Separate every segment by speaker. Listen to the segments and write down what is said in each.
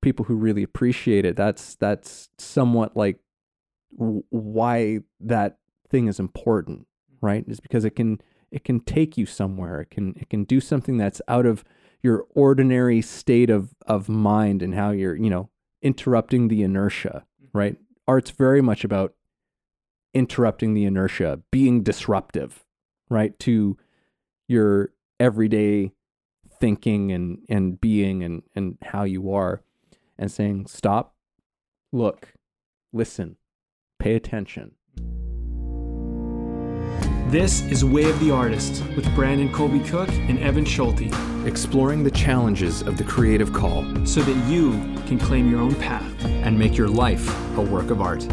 Speaker 1: people who really appreciate it, that's somewhat like why that thing is important, right? Is because it can take you somewhere. It can do something that's out of your ordinary state of mind, and how you're, interrupting the inertia, right? Art's very much about interrupting the inertia, being disruptive, right, to your everyday thinking and being and how you are, and saying, stop, look, listen, pay attention.
Speaker 2: This is Way of the Artist with Brandon Colby Cook and Evan Schulte,
Speaker 1: Exploring the challenges of the creative call
Speaker 2: so that you can claim your own path
Speaker 1: and make your life a work of art.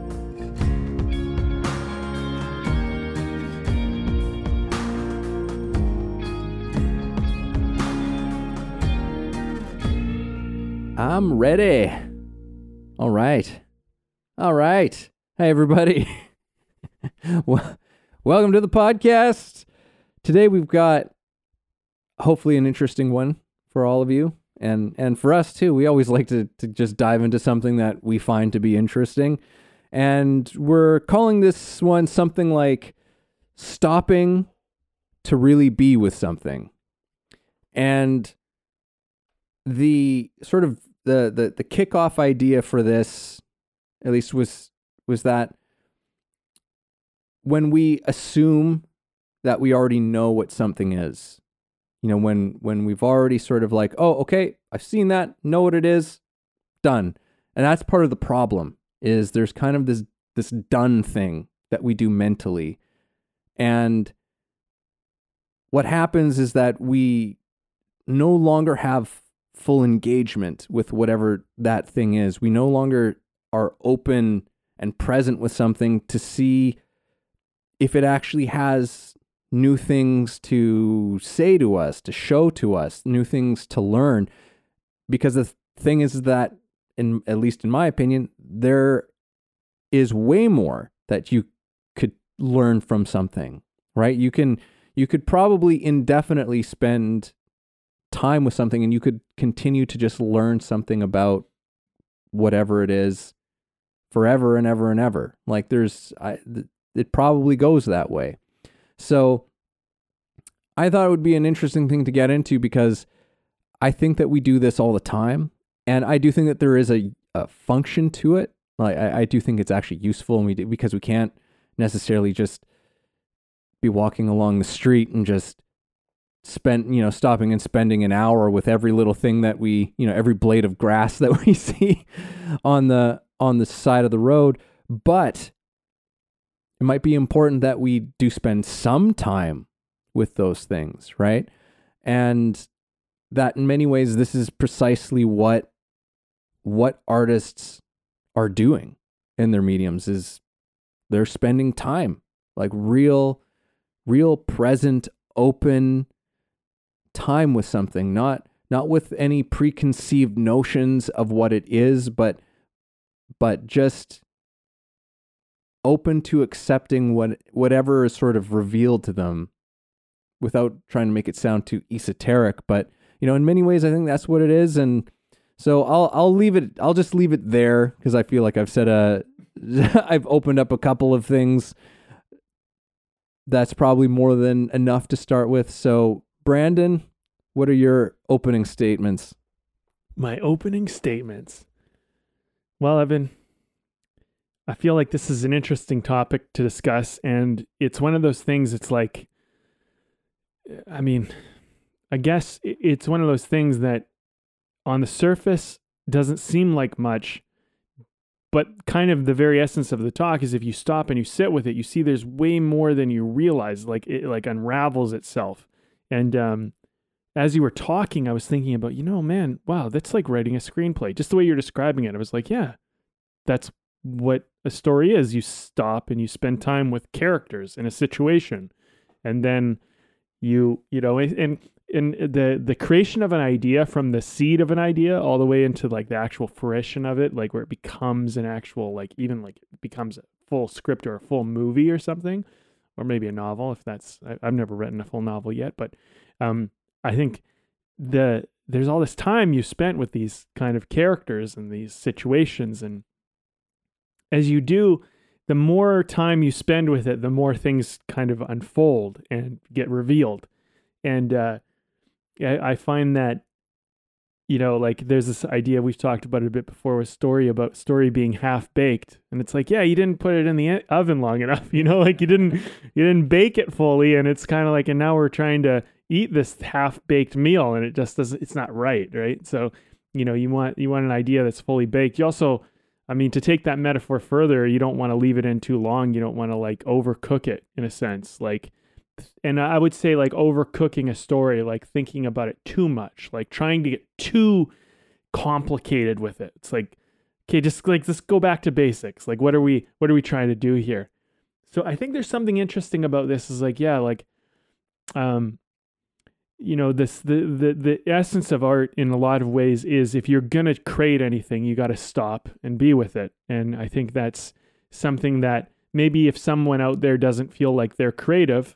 Speaker 1: I'm ready. All right. Hey, everybody. Welcome to the podcast. Today we've got hopefully an interesting one for all of you, and for us too. We always like to just dive into something that we find to be interesting. And we're calling this one something like stopping to really be with something. And the sort of the kickoff idea for this, at least, was that when we assume that we already know what something is, when we've already sort of like, oh, okay, I've seen that, know what it is, done. And that's part of the problem, is there's kind of this done thing that we do mentally. And what happens is that we no longer have full engagement with whatever that thing is. We no longer are open and present with something to see if it actually has new things to say to us, to show to us, new things to learn. Because the thing is that, at least in my opinion, there is way more that you could learn from something, right? You could probably indefinitely spend time with something, and you could continue to just learn something about whatever it is forever and ever and ever. Like it probably goes that way. So I thought it would be an interesting thing to get into, because I think that we do this all the time, and I do think that there is a function to it. Like I do think it's actually useful, and because we can't necessarily just be walking along the street and just stopping and spending an hour with every little thing that we, every blade of grass that we see on the side of the road. But it might be important that we do spend some time with those things, right? And that in many ways, this is precisely what artists are doing in their mediums, is they're spending time, like real present, open time with something, not with any preconceived notions of what it is, but just open to accepting whatever is sort of revealed to them, without trying to make it sound too esoteric. But in many ways, I think that's what it is. And so I'll just leave it there, because I feel like I've said I've opened up a couple of things. That's probably more than enough to start with. So Brandon, what are your opening statements?
Speaker 2: My opening statements. Well, Evan, I feel like this is an interesting topic to discuss, and it's one of those things. It's like, I guess it's one of those things that on the surface doesn't seem like much, but kind of the very essence of the talk is, if you stop and you sit with it, you see there's way more than you realize. Like it unravels itself. And as you were talking, I was thinking about, man, wow, that's like writing a screenplay. Just the way you're describing it, I was like, yeah, that's what a story is. You stop and you spend time with characters in a situation, and then and the creation of an idea, from the seed of an idea all the way into like the actual fruition of it, like where it becomes an actual, like even like it becomes a full script or a full movie or something, or maybe a novel. If that's, I've never written a full novel yet, but I think the there's all this time you spent with these kind of characters and these situations. And as you do, the more time you spend with it, the more things kind of unfold and get revealed. And I find that, like there's this idea we've talked about it a bit before with story being half baked. And it's like, yeah, you didn't put it in the oven long enough, like you didn't bake it fully. And it's kind of like, and now we're trying to eat this half baked meal and it just doesn't, it's not right. So, you want an idea that's fully baked. You also, to take that metaphor further, you don't want to leave it in too long. You don't want to like overcook it in a sense. And I would say like overcooking a story, like thinking about it too much, like trying to get too complicated with it. It's like, okay, just like, let's go back to basics. Like, what are we trying to do here? So I think there's something interesting about this is like, yeah, like, the essence of art in a lot of ways is if you're going to create anything, you got to stop and be with it. And I think that's something that maybe if someone out there doesn't feel like they're creative,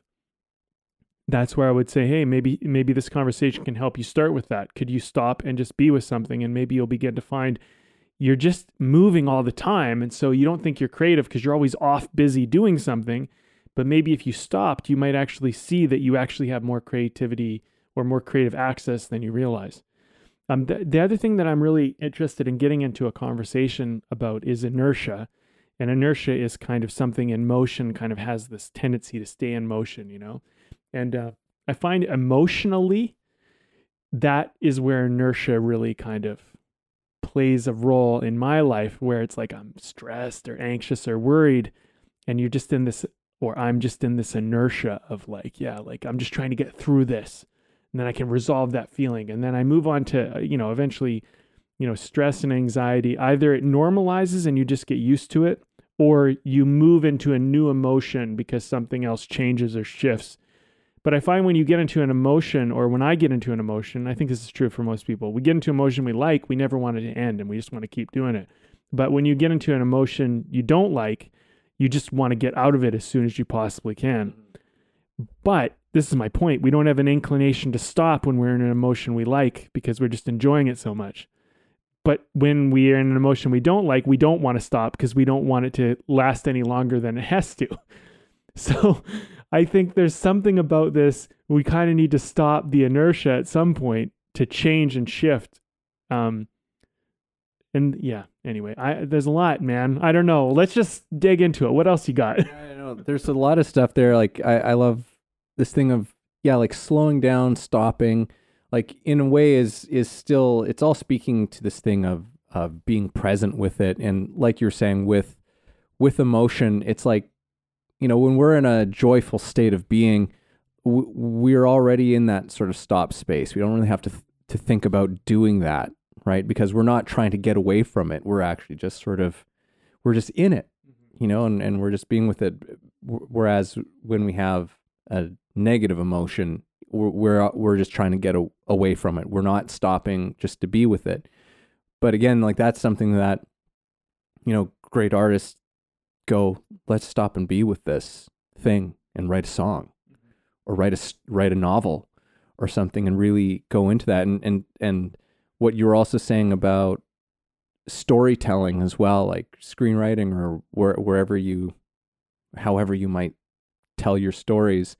Speaker 2: that's where I would say, hey, maybe this conversation can help you start with that. Could you stop and just be with something? And maybe you'll begin to find you're just moving all the time. And so you don't think you're creative because you're always off busy doing something. But maybe if you stopped, you might actually see that you actually have more creativity or more creative access than you realize. The other thing that I'm really interested in getting into a conversation about is inertia. And inertia is kind of something in motion, kind of has this tendency to stay in motion, And I find emotionally, that is where inertia really kind of plays a role in my life, where it's like I'm stressed or anxious or worried, and you're just in this, or I'm just in this inertia of like, yeah, like I'm just trying to get through this, and then I can resolve that feeling. And then I move on to, eventually, stress and anxiety, either it normalizes and you just get used to it, or you move into a new emotion because something else changes or shifts. But I find when you get into an emotion, or when I get into an emotion, I think this is true for most people, we get into an emotion we like, we never want it to end and we just want to keep doing it. But when you get into an emotion you don't like, you just want to get out of it as soon as you possibly can. But this is my point. We don't have an inclination to stop when we're in an emotion we like because we're just enjoying it so much. But when we are in an emotion we don't like, we don't want to stop because we don't want it to last any longer than it has to. So I think there's something about this. We kind of need to stop the inertia at some point to change and shift. And yeah, anyway, there's a lot, man. I don't know. Let's just dig into it. What else you got?
Speaker 1: I know there's a lot of stuff there. Like I love this thing of, like slowing down, stopping, like in a way is still, it's all speaking to this thing of being present with it. And like you're saying with emotion, it's like, when we're in a joyful state of being, we're already in that sort of stop space. We don't really have to think about doing that, right? Because we're not trying to get away from it. We're actually just we're just in it, and we're just being with it. Whereas when we have a negative emotion, we're just trying to get away from it. We're not stopping just to be with it. But again, like that's something that, great artists go, let's stop and be with this thing and write a song or write a novel or something and really go into that. And what you were also saying about storytelling as well, like screenwriting or however you might tell your stories,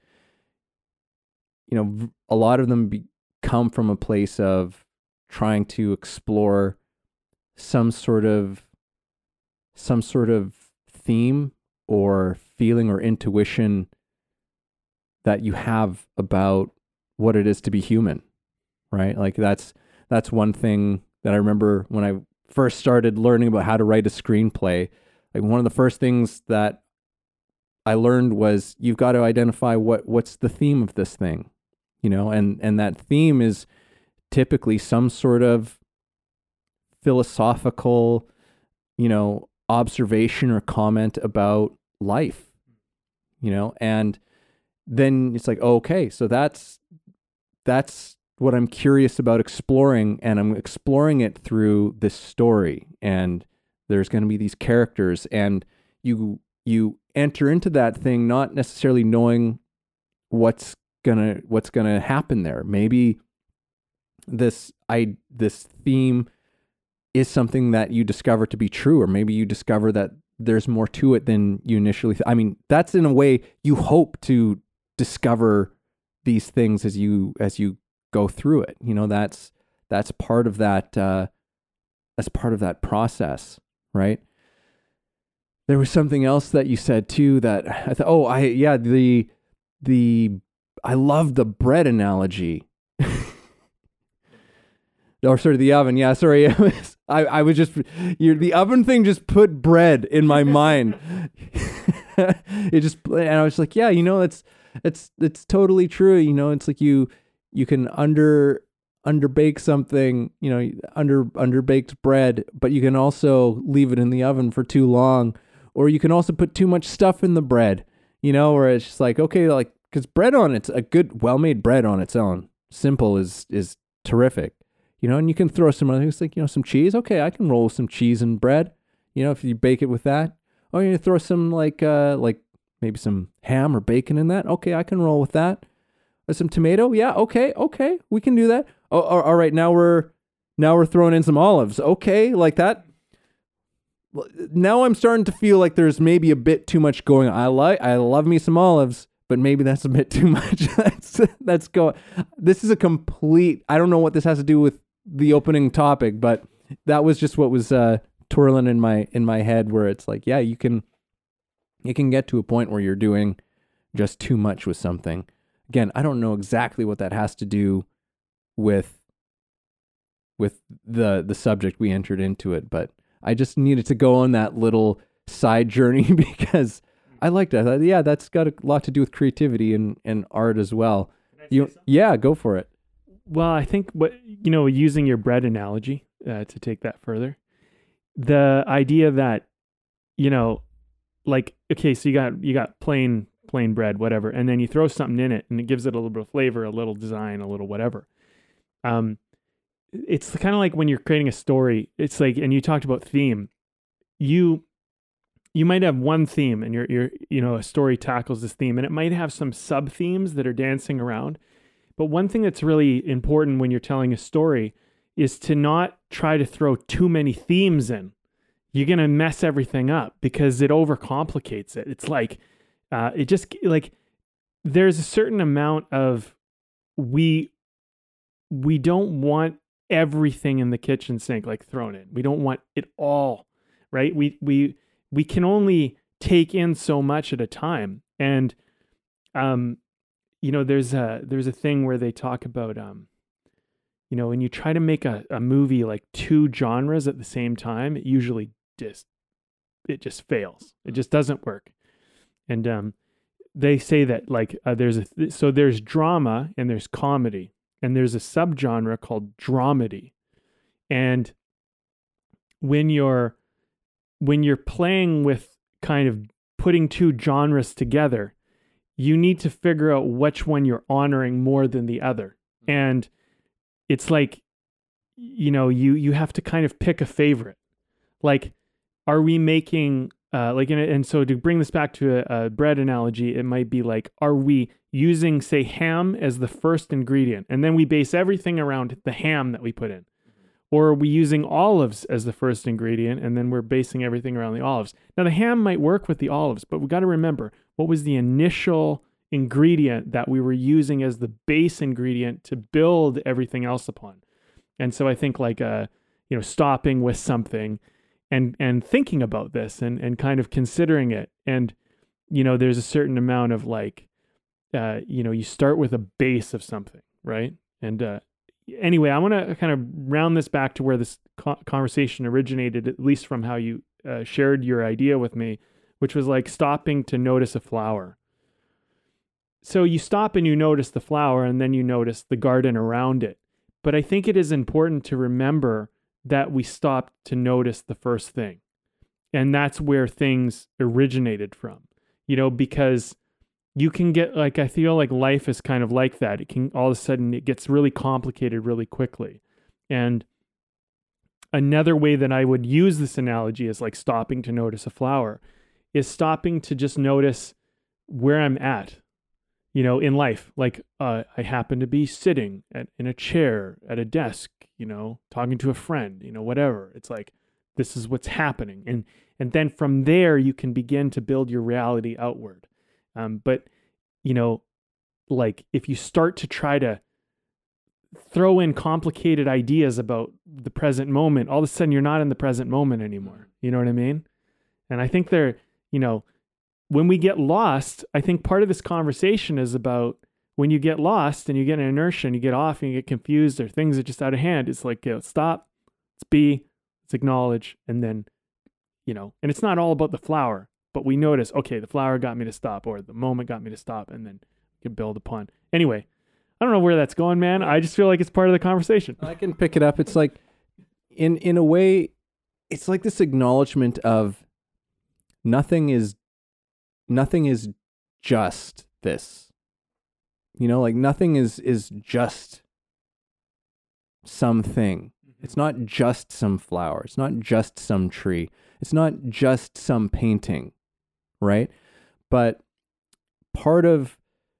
Speaker 1: a lot of them come from a place of trying to explore some sort of theme or feeling or intuition that you have about what it is to be human, right? Like that's one thing that I remember when I first started learning about how to write a screenplay. Like one of the first things that I learned was you've got to identify what's the theme of this thing, and that theme is typically some sort of philosophical, observation or comment about life, and then it's like, okay, so that's what I'm curious about exploring, and I'm exploring it through this story, and there's going to be these characters, and you enter into that thing not necessarily knowing what's gonna happen there. Maybe this theme is something that you discover to be true, or maybe you discover that there's more to it than you initially. I mean, that's in a way you hope to discover these things as you go through it. You know, that's part of that. As part of that process, right? There was something else that you said too that I thought, I love the bread analogy. Or sort of the oven. Yeah, sorry. I was just, the oven thing just put bread in my mind. And I was like, yeah, you know, it's totally true. You know, it's like you can underbake something, you know, underbaked bread, but you can also leave it in the oven for too long, or you can also put too much stuff in the bread, you know, where it's just like, okay, like, because bread on it's a good, well-made bread on its own, simple is terrific, you know, and you can throw some other things like, you know, some cheese. Okay, I can roll with some cheese and bread, you know, if you bake it with that. Or you throw some like maybe some ham or bacon in that. Okay, I can roll with that. Or some tomato. Yeah, okay, we can do that. Oh, all right, now we're throwing in some olives. Okay, like that. Now I'm starting to feel like there's maybe a bit too much going on. I love me some olives, but maybe that's a bit too much. That's going. This is a complete. I don't know what this has to do with the opening topic, but that was just what was twirling in my head, where it's like, yeah, you can get to a point where you're doing just too much with something. Again, I don't know exactly what that has to do with the subject we entered into it, but I just needed to go on that little side journey because I liked it. I thought, yeah, that's got a lot to do with creativity and art as well. Yeah, go for it.
Speaker 2: Well, I think using your bread analogy to take that further, the idea that, you know, like, okay, so you got plain bread, whatever, and then you throw something in it and it gives it a little bit of flavor, a little design, a little whatever. It's kind of like when you're creating a story, it's like, and you talked about theme, you might have one theme and you're a story tackles this theme and it might have some sub themes that are dancing around. But one thing that's really important when you're telling a story is to not try to throw too many themes in. You're going to mess everything up because it overcomplicates it. It's like, it just like, there's a certain amount of, we don't want everything in the kitchen sink like thrown in. We don't want it all, right? We can only take in so much at a time. And, there's a thing where they talk about, when you try to make a movie like two genres at the same time, it usually just fails. It just doesn't work. And, they say that like, there's drama and there's comedy. And there's a subgenre called dramedy. And when you're playing with kind of putting two genres together, you need to figure out which one you're honoring more than the other. And it's like, you have to kind of pick a favorite. Like, are we making and so to bring this back to a bread analogy, it might be like, are we using, say, ham as the first ingredient, and then we base everything around the ham that we put in? Or are we using olives as the first ingredient, and then we're basing everything around the olives? Now, the ham might work with the olives, but we got to remember, what was the initial ingredient that we were using as the base ingredient to build everything else upon? And so I think like, stopping with something and thinking about this and kind of considering it. And, there's a certain amount of like, you start with a base of something, right? And anyway, I want to kind of round this back to where this conversation originated, at least from how you shared your idea with me, which was like stopping to notice a flower. So you stop and you notice the flower, and then you notice the garden around it. But I think it is important to remember that we stopped to notice the first thing. And that's where things originated from, because you can get like, I feel like life is kind of like that. It can all of a sudden, it gets really complicated really quickly. And another way that I would use this analogy is like stopping to notice a flower, is stopping to just notice where I'm at. in life, like I happen to be sitting in a chair at a desk, talking to a friend, whatever. It's like, this is what's happening. And then from there, you can begin to build your reality outward. But, like if you start to try to throw in complicated ideas about the present moment, all of a sudden you're not in the present moment anymore. You know what I mean? And I think when we get lost, I think part of this conversation is about when you get lost and you get an inertia and you get off and you get confused or things are just out of hand. It's like, stop, let's be, let's acknowledge. And then, and it's not all about the flower, but we notice, okay, the flower got me to stop, or the moment got me to stop, and then we can build upon. Anyway, I don't know where that's going, man. I just feel like it's part of the conversation.
Speaker 1: I can pick it up. It's like, in a way, it's like this acknowledgement of nothing is just this. Like nothing is just something. It's not just some flower. It's not just some tree. It's not just some painting, right? But part of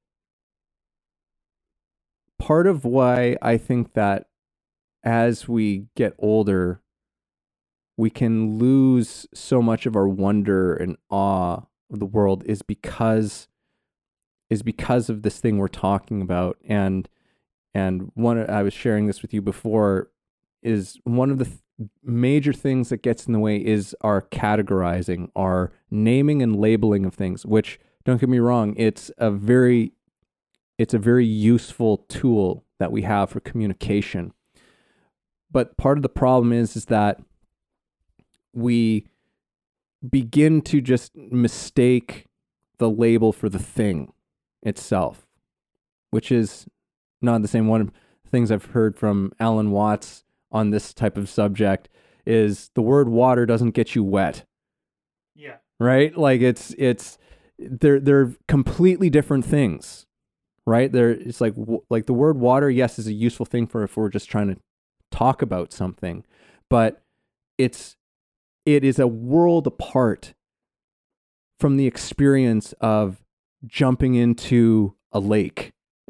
Speaker 1: why I think that as we get older, we can lose so much of our wonder and awe of the world is because of this thing we're talking about. And I was sharing this with you before, is one of the major things that gets in the way is our categorizing, our naming and labeling of things, which, don't get me wrong, it's a very useful tool that we have for communication. But part of the problem is that we begin to just mistake the label for the thing itself, which is not the same. One of the things I've heard from Alan Watts on this type of subject is the word water doesn't get you wet.
Speaker 2: Yeah.
Speaker 1: Right? Like they're completely different things, right? It's like the word water, yes, is a useful thing for if we're just trying to talk about something, but it is a world apart from the experience of jumping into a lake,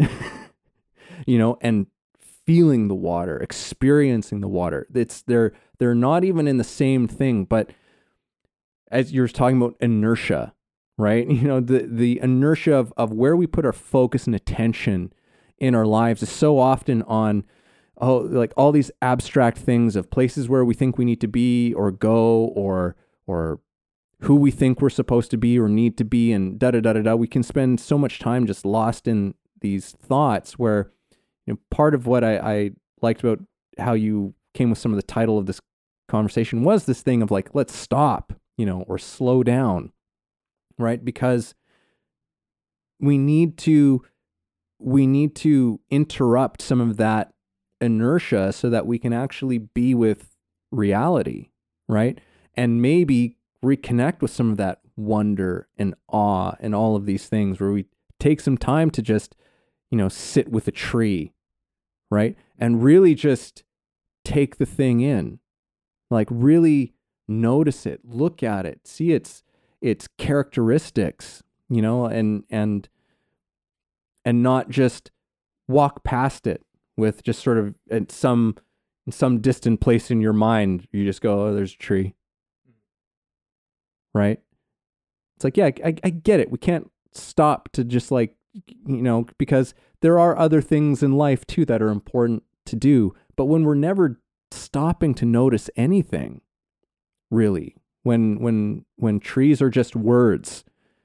Speaker 1: and feeling the water, experiencing the water. They're not even in the same thing, but as you're talking about inertia, right? The inertia of where we put our focus and attention in our lives is so often on, like all these abstract things of places where we think we need to be or go, or who we think we're supposed to be or need to be, and da-da-da-da-da. We can spend so much time just lost in these thoughts where, part of what I liked about how you came with some of the title of this conversation was this thing of like, let's stop, or slow down, right? Because we need to interrupt some of that inertia so that we can actually be with reality, right? And maybe reconnect with some of that wonder and awe and all of these things, where we take some time to just, sit with a tree, right? And really just take the thing in, like really notice it, look at it, see its characteristics, and not just walk past it with just sort of in some distant place in your mind. You just go, oh, there's a tree, right? It's like, yeah, I get it. We can't stop to just like, because there are other things in life too that are important to do. But when we're never stopping to notice anything, really, when trees are just words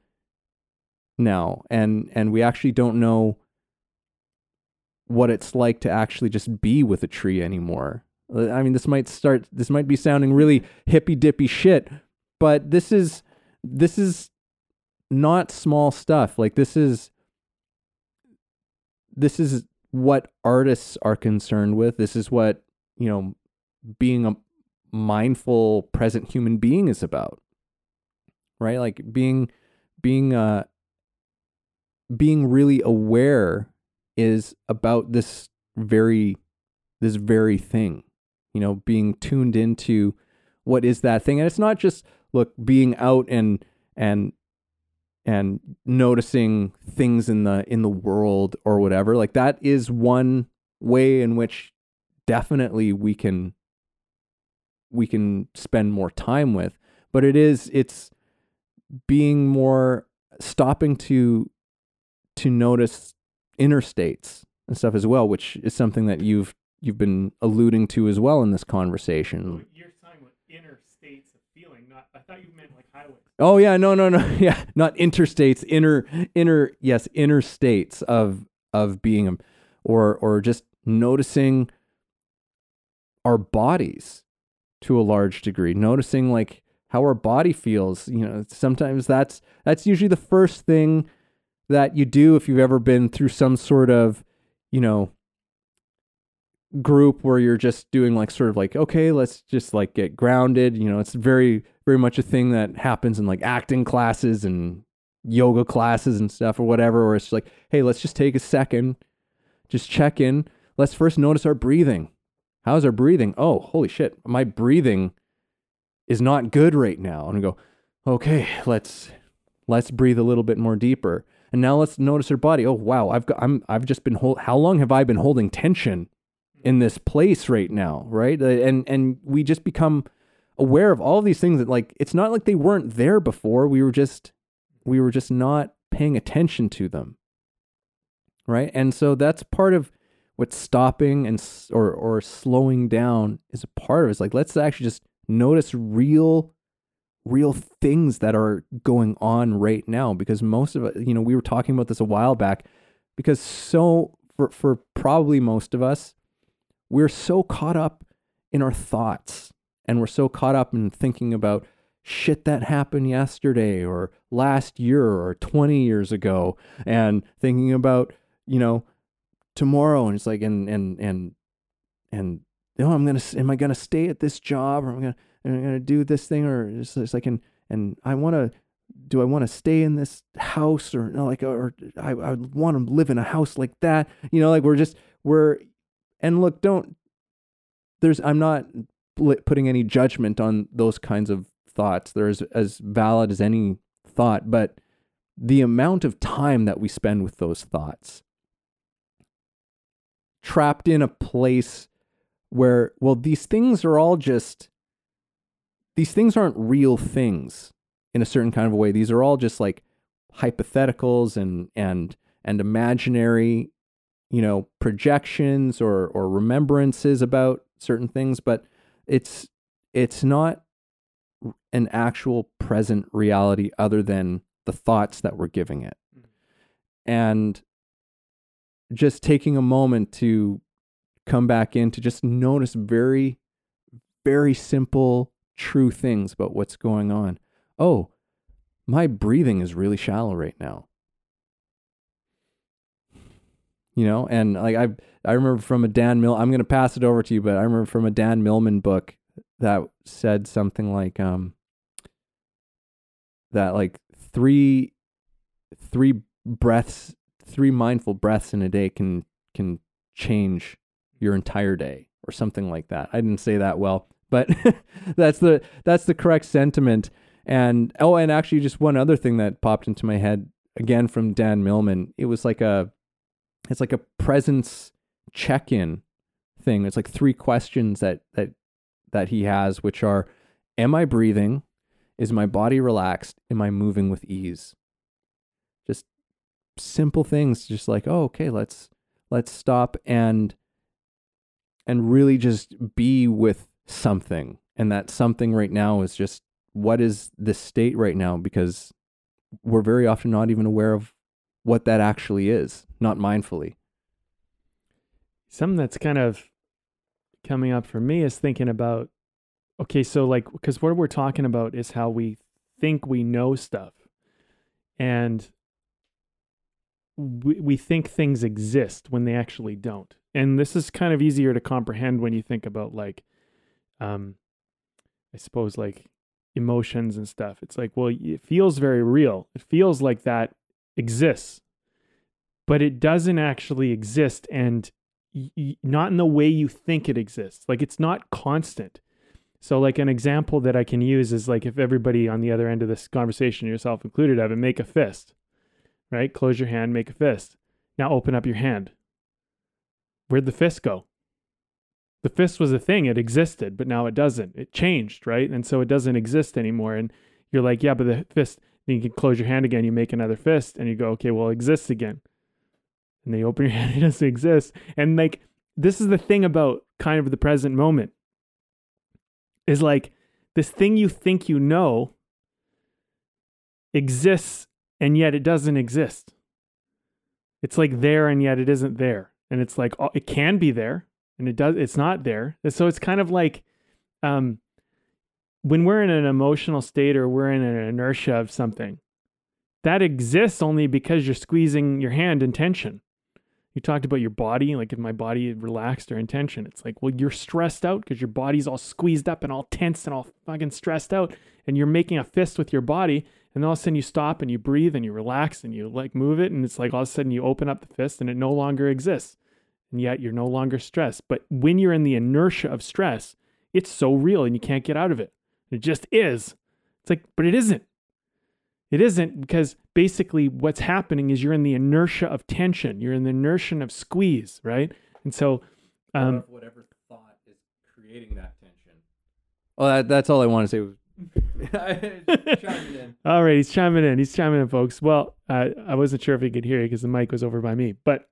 Speaker 1: now, and we actually don't know what it's like to actually just be with a tree anymore. I mean, this might be sounding really hippy dippy shit, but this is not small stuff. Like this is what artists are concerned with. This is what, being a mindful, present human being is about, right? Like being really aware is about this very thing, being tuned into what is that thing. And it's not just, look, being out and and noticing things in the world or whatever. Like that is one way in which definitely we can spend more time with, but it's being more stopping to notice inner states and stuff as well, which is something that you've been alluding to as well in this conversation.
Speaker 2: So you're talking about inner states of feeling, not, I thought you meant like highways.
Speaker 1: Oh yeah, no, yeah, not interstates, inner states of being, or just noticing our bodies to a large degree, noticing like how our body feels. You know, sometimes that's usually the first thing that you do if you've ever been through some sort of, you know, group where you're just doing like sort of like, okay, let's just like get grounded. You know, it's very, very much a thing that happens in like acting classes and yoga classes and stuff or whatever, where it's like, hey, let's just take a second, just check in. Let's first notice our breathing. How's our breathing? Oh, holy shit, my breathing is not good right now. And we go, okay, let's breathe a little bit more deeper. And now let's notice our body. Oh wow, I've just been how long have I been holding tension in this place right now, right? And we just become aware of all of these things that, like, it's not like they weren't there before. We were just not paying attention to them, right? And so that's part of what stopping and or slowing down is a part of. It's like, let's actually just notice real things that are going on right now, because most of it, you know, we were talking about this a while back, because for probably most of us, we're so caught up in our thoughts, and we're so caught up in thinking about shit that happened yesterday or last year or 20 years ago, and thinking about, you know, tomorrow. And it's like, and you know, am I gonna stay at this job, or am I gonna do this thing, or it's like, and do I want to stay in this house, or no, like, or I want to live in a house like that, you know, like and look, I'm not putting any judgment on those kinds of thoughts. They're as valid as any thought, but the amount of time that we spend with those thoughts, trapped in a place where, well, these things aren't real things in a certain kind of a way. These are all just like hypotheticals and imaginary, you know, projections or remembrances about certain things, but it's not an actual present reality other than the thoughts that we're giving it. And just taking a moment to come back in to just notice very, very simple, true things about what's going on. Oh, my breathing is really shallow right now. You know, and like I remember from a Dan Mill, I'm going to pass it over to you, but I remember from a Dan Millman book that said something like that, like three mindful breaths in a day can change your entire day, or something like that. I didn't say that well, but that's the correct sentiment. And and actually, just one other thing that popped into my head again from Dan Millman. It was like it's like a presence check-in thing. It's like 3 questions that he has, which are: am I breathing? Is my body relaxed? Am I moving with ease? Just simple things, just like, oh, okay, let's stop and really just be with something. And that something right now is just, what is this state right now? Because we're very often not even aware of what that actually is, not mindfully.
Speaker 2: Something that's kind of coming up for me is thinking about, okay, so like, because what we're talking about is how we think we know stuff, and we think things exist when they actually don't. And this is kind of easier to comprehend when you think about, like, I suppose, like emotions and stuff. It's like, well, it feels very real. It feels like that exists, but it doesn't actually exist, and not in the way you think it exists. Like, it's not constant. So like an example that I can use is like if everybody on the other end of this conversation, yourself included, have it, make a fist, right? Close your hand, make a fist. Now open up your hand. Where'd the fist go? The fist was a thing. It existed, but now it doesn't. It changed, right? And so it doesn't exist anymore. And you're like, yeah, but the fist, then you can close your hand again. You make another fist and you go, okay, well, it exists again. And then you open your hand, it doesn't exist. And like, this is the thing about kind of the present moment is like this thing you think you know exists and yet it doesn't exist. It's like there and yet it isn't there. And it's like, oh, it can be there. And it's not there. And so it's kind of like when we're in an emotional state or we're in an inertia of something, that exists only because you're squeezing your hand in tension. You talked about your body, like if my body relaxed or in tension. It's like, well, you're stressed out because your body's all squeezed up and all tense and all fucking stressed out. And you're making a fist with your body. And all of a sudden you stop and you breathe and you relax and you like move it. And it's like all of a sudden you open up the fist and it no longer exists. And yet you're no longer stressed. But when you're in the inertia of stress, it's so real and you can't get out of it. It just is. It's like, but it isn't. It isn't because basically what's happening is you're in the inertia of tension. You're in the inertia of squeeze, right? And so...
Speaker 1: whatever thought is creating that tension. Well, that's all I want to say. Chiming in.
Speaker 2: All right, he's chiming in. He's chiming in, folks. Well, I wasn't sure if he could hear you because the mic was over by me. But...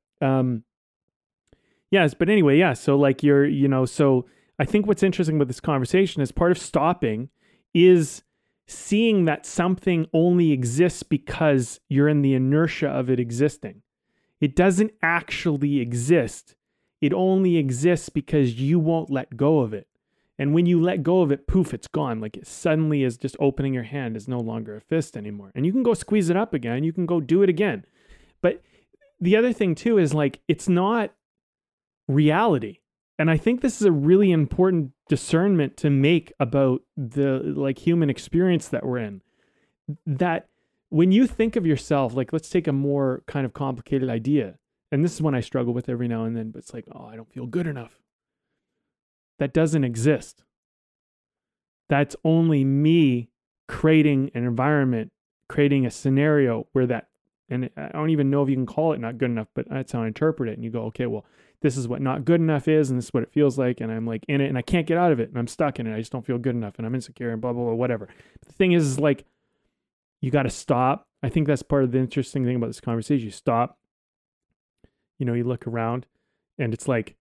Speaker 2: yes, but anyway, yeah. So like so I think what's interesting with this conversation is part of stopping is seeing that something only exists because you're in the inertia of it existing. It doesn't actually exist. It only exists because you won't let go of it. And when you let go of it, poof, it's gone. Like it suddenly is just opening your hand is no longer a fist anymore. And you can go squeeze it up again. You can go do it again. But the other thing too is like, it's not reality. And I think this is a really important discernment to make about the like human experience that we're in. That when you think of yourself, like let's take a more kind of complicated idea. And this is one I struggle with every now and then, but it's like, oh, I don't feel good enough. That doesn't exist. That's only me creating an environment, creating a scenario where that, and I don't even know if you can call it not good enough, but that's how I interpret it. And you go, okay, well, this is what not good enough is, and this is what it feels like, and I'm like in it, and I can't get out of it, and I'm stuck in it. I just don't feel good enough, and I'm insecure, and blah, blah, blah, whatever. But the thing is like, you got to stop. I think that's part of the interesting thing about this conversation. You stop, you look around, and it's like,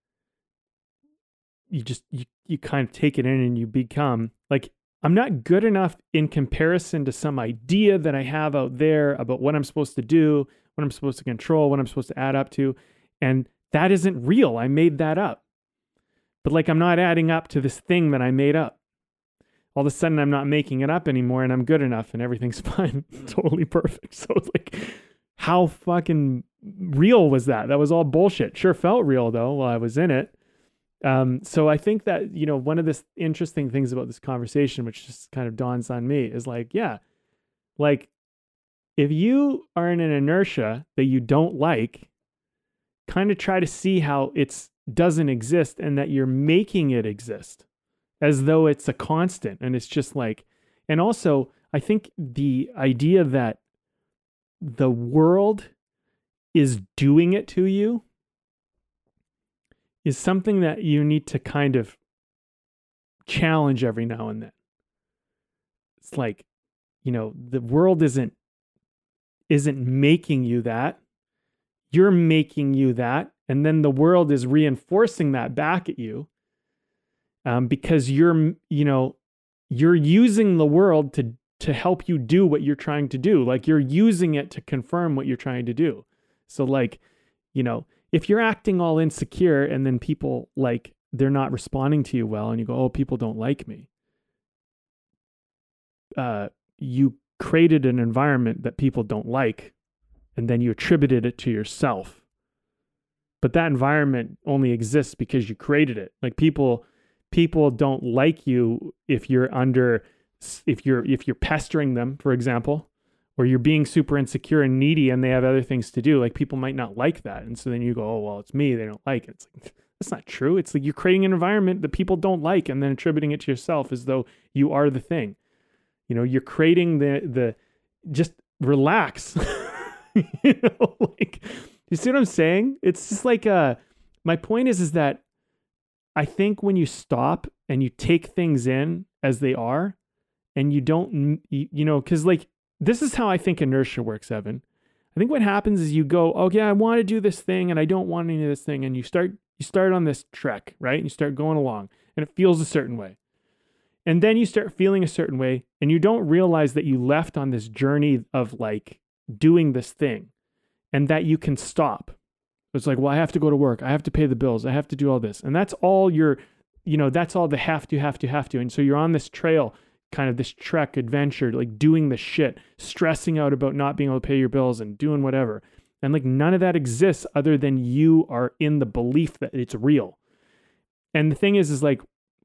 Speaker 2: you kind of take it in, and you become like, I'm not good enough in comparison to some idea that I have out there about what I'm supposed to do, what I'm supposed to control, what I'm supposed to add up to, and that isn't real. I made that up. But like, I'm not adding up to this thing that I made up. All of a sudden, I'm not making it up anymore and I'm good enough and everything's fine. Totally perfect. So it's like, how fucking real was that? That was all bullshit. Sure felt real though while I was in it. So I think that, one of the interesting things about this conversation, which just kind of dawns on me is like, yeah, like if you are in an inertia that you don't like, kind of try to see how it doesn't exist and that you're making it exist as though it's a constant. And it's just like, and also I think the idea that the world is doing it to you is something that you need to kind of challenge every now and then. It's like, the world isn't making you that. You're making you that, and then the world is reinforcing that back at you, because you're using the world to help you do what you're trying to do. Like you're using it to confirm what you're trying to do. So like, if you're acting all insecure and then people like they're not responding to you well, and you go, oh, people don't like me. You created an environment that people don't like. And then you attributed it to yourself. But that environment only exists because you created it. Like people don't like you if you're pestering them, for example, or you're being super insecure and needy and they have other things to do. Like people might not like that. And so then you go, oh, well, it's me. They don't like it. It's like, That's not true. It's like you're creating an environment that people don't like and then attributing it to yourself as though you are the thing. You know, you're creating the just relax. You know, like, you see what I'm saying? It's just like, my point is that I think when you stop and you take things in as they are, and you don't, you know, because like, this is how I think inertia works, Evan. I think what happens is you go, okay, I want to do this thing and I don't want any of this thing. And you start on this trek, right? And you start going along and it feels a certain way. And then you start feeling a certain way and you don't realize that you left on this journey of like doing this thing and that you can stop. It's like, well, I have to go to work. I have to pay the bills. I have to do all this. And that's all that's all the have to. And so you're on this trail, kind of this trek adventure, like doing the shit, stressing out about not being able to pay your bills and doing whatever. And like none of that exists other than you are in the belief that it's real. And the thing is like,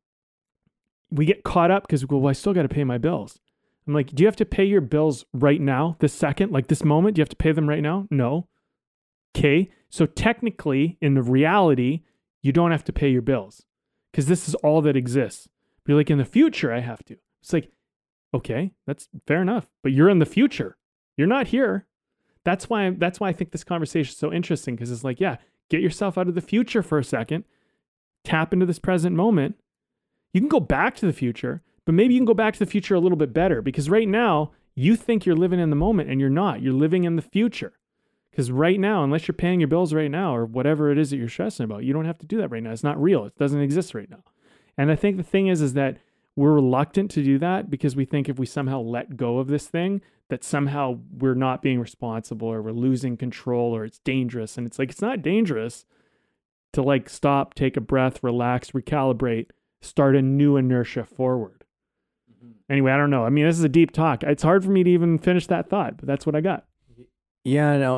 Speaker 2: we get caught up because we go, well, I still got to pay my bills. I'm like, do you have to pay your bills right now, this second, like this moment? Do you have to pay them right now? No. Okay. So technically, in the reality, you don't have to pay your bills because this is all that exists. But you're like, in the future, I have to. It's like, okay, that's fair enough. But you're in the future. You're not here. That's why I think this conversation is so interesting, because it's like, yeah, get yourself out of the future for a second, tap into this present moment. You can go back to the future, but maybe you can go back to the future a little bit better, because right now you think you're living in the moment and you're not. You're living in the future. Because right now, unless you're paying your bills right now or whatever it is that you're stressing about, you don't have to do that right now. It's not real. It doesn't exist right now. And I think the thing is that we're reluctant to do that because we think if we somehow let go of this thing, that somehow we're not being responsible or we're losing control or it's dangerous. And it's like, it's not dangerous to like stop, take a breath, relax, recalibrate, start a new inertia forward. Anyway, I don't know. I mean, this is a deep talk. It's hard for me to even finish that thought, but that's what I got.
Speaker 1: Yeah, no,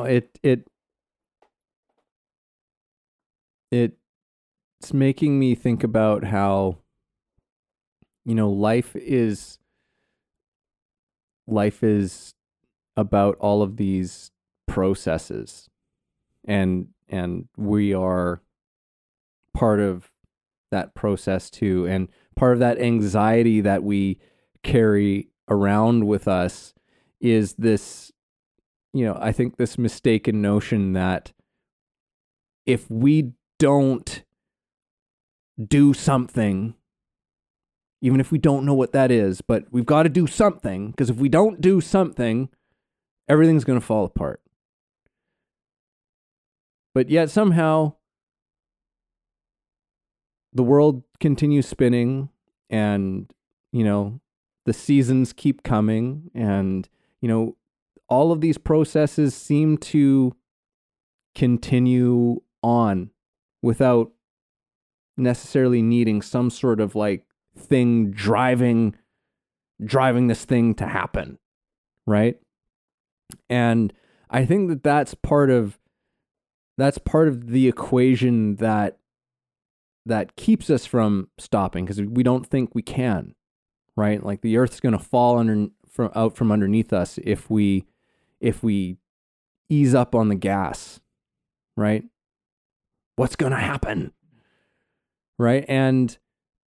Speaker 1: it's making me think about how, you know, life is about all of these processes, and we are part of that process too, and part of that anxiety that we carry around with us is this, you know, I think this mistaken notion that if we don't do something, even if we don't know what that is, but we've got to do something, because if we don't do something, everything's going to fall apart. But yet somehow the world continues spinning, and, you know, the seasons keep coming, and, you know, all of these processes seem to continue on without necessarily needing some sort of like thing driving this thing to happen, right? And I think that that's part of the equation that keeps us from stopping, because we don't think we can, right? Like the earth's going to fall out from underneath us if we ease up on the gas, right? What's going to happen? Right? And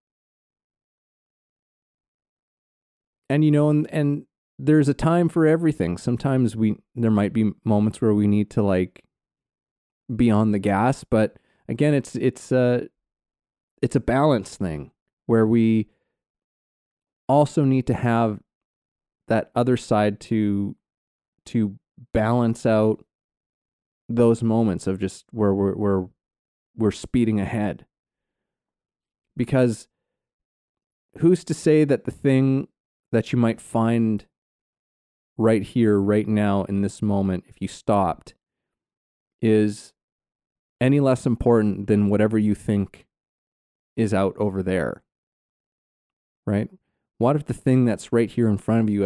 Speaker 1: you know, and there's a time for everything. Sometimes there might be moments where we need to like be on the gas, but again, it's a balance thing where we also need to have that other side to balance out those moments of just where we're speeding ahead. Because who's to say that the thing that you might find right here, right now, in this moment, if you stopped, is any less important than whatever you think is out over there, right? What if the thing that's right here in front of you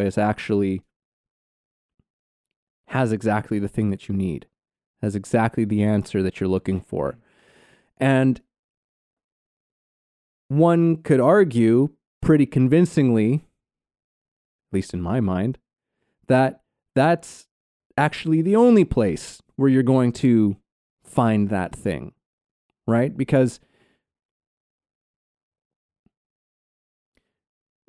Speaker 1: has exactly the thing that you need, has exactly the answer that you're looking for? And one could argue pretty convincingly, at least in my mind, that that's actually the only place where you're going to find that thing, right? Because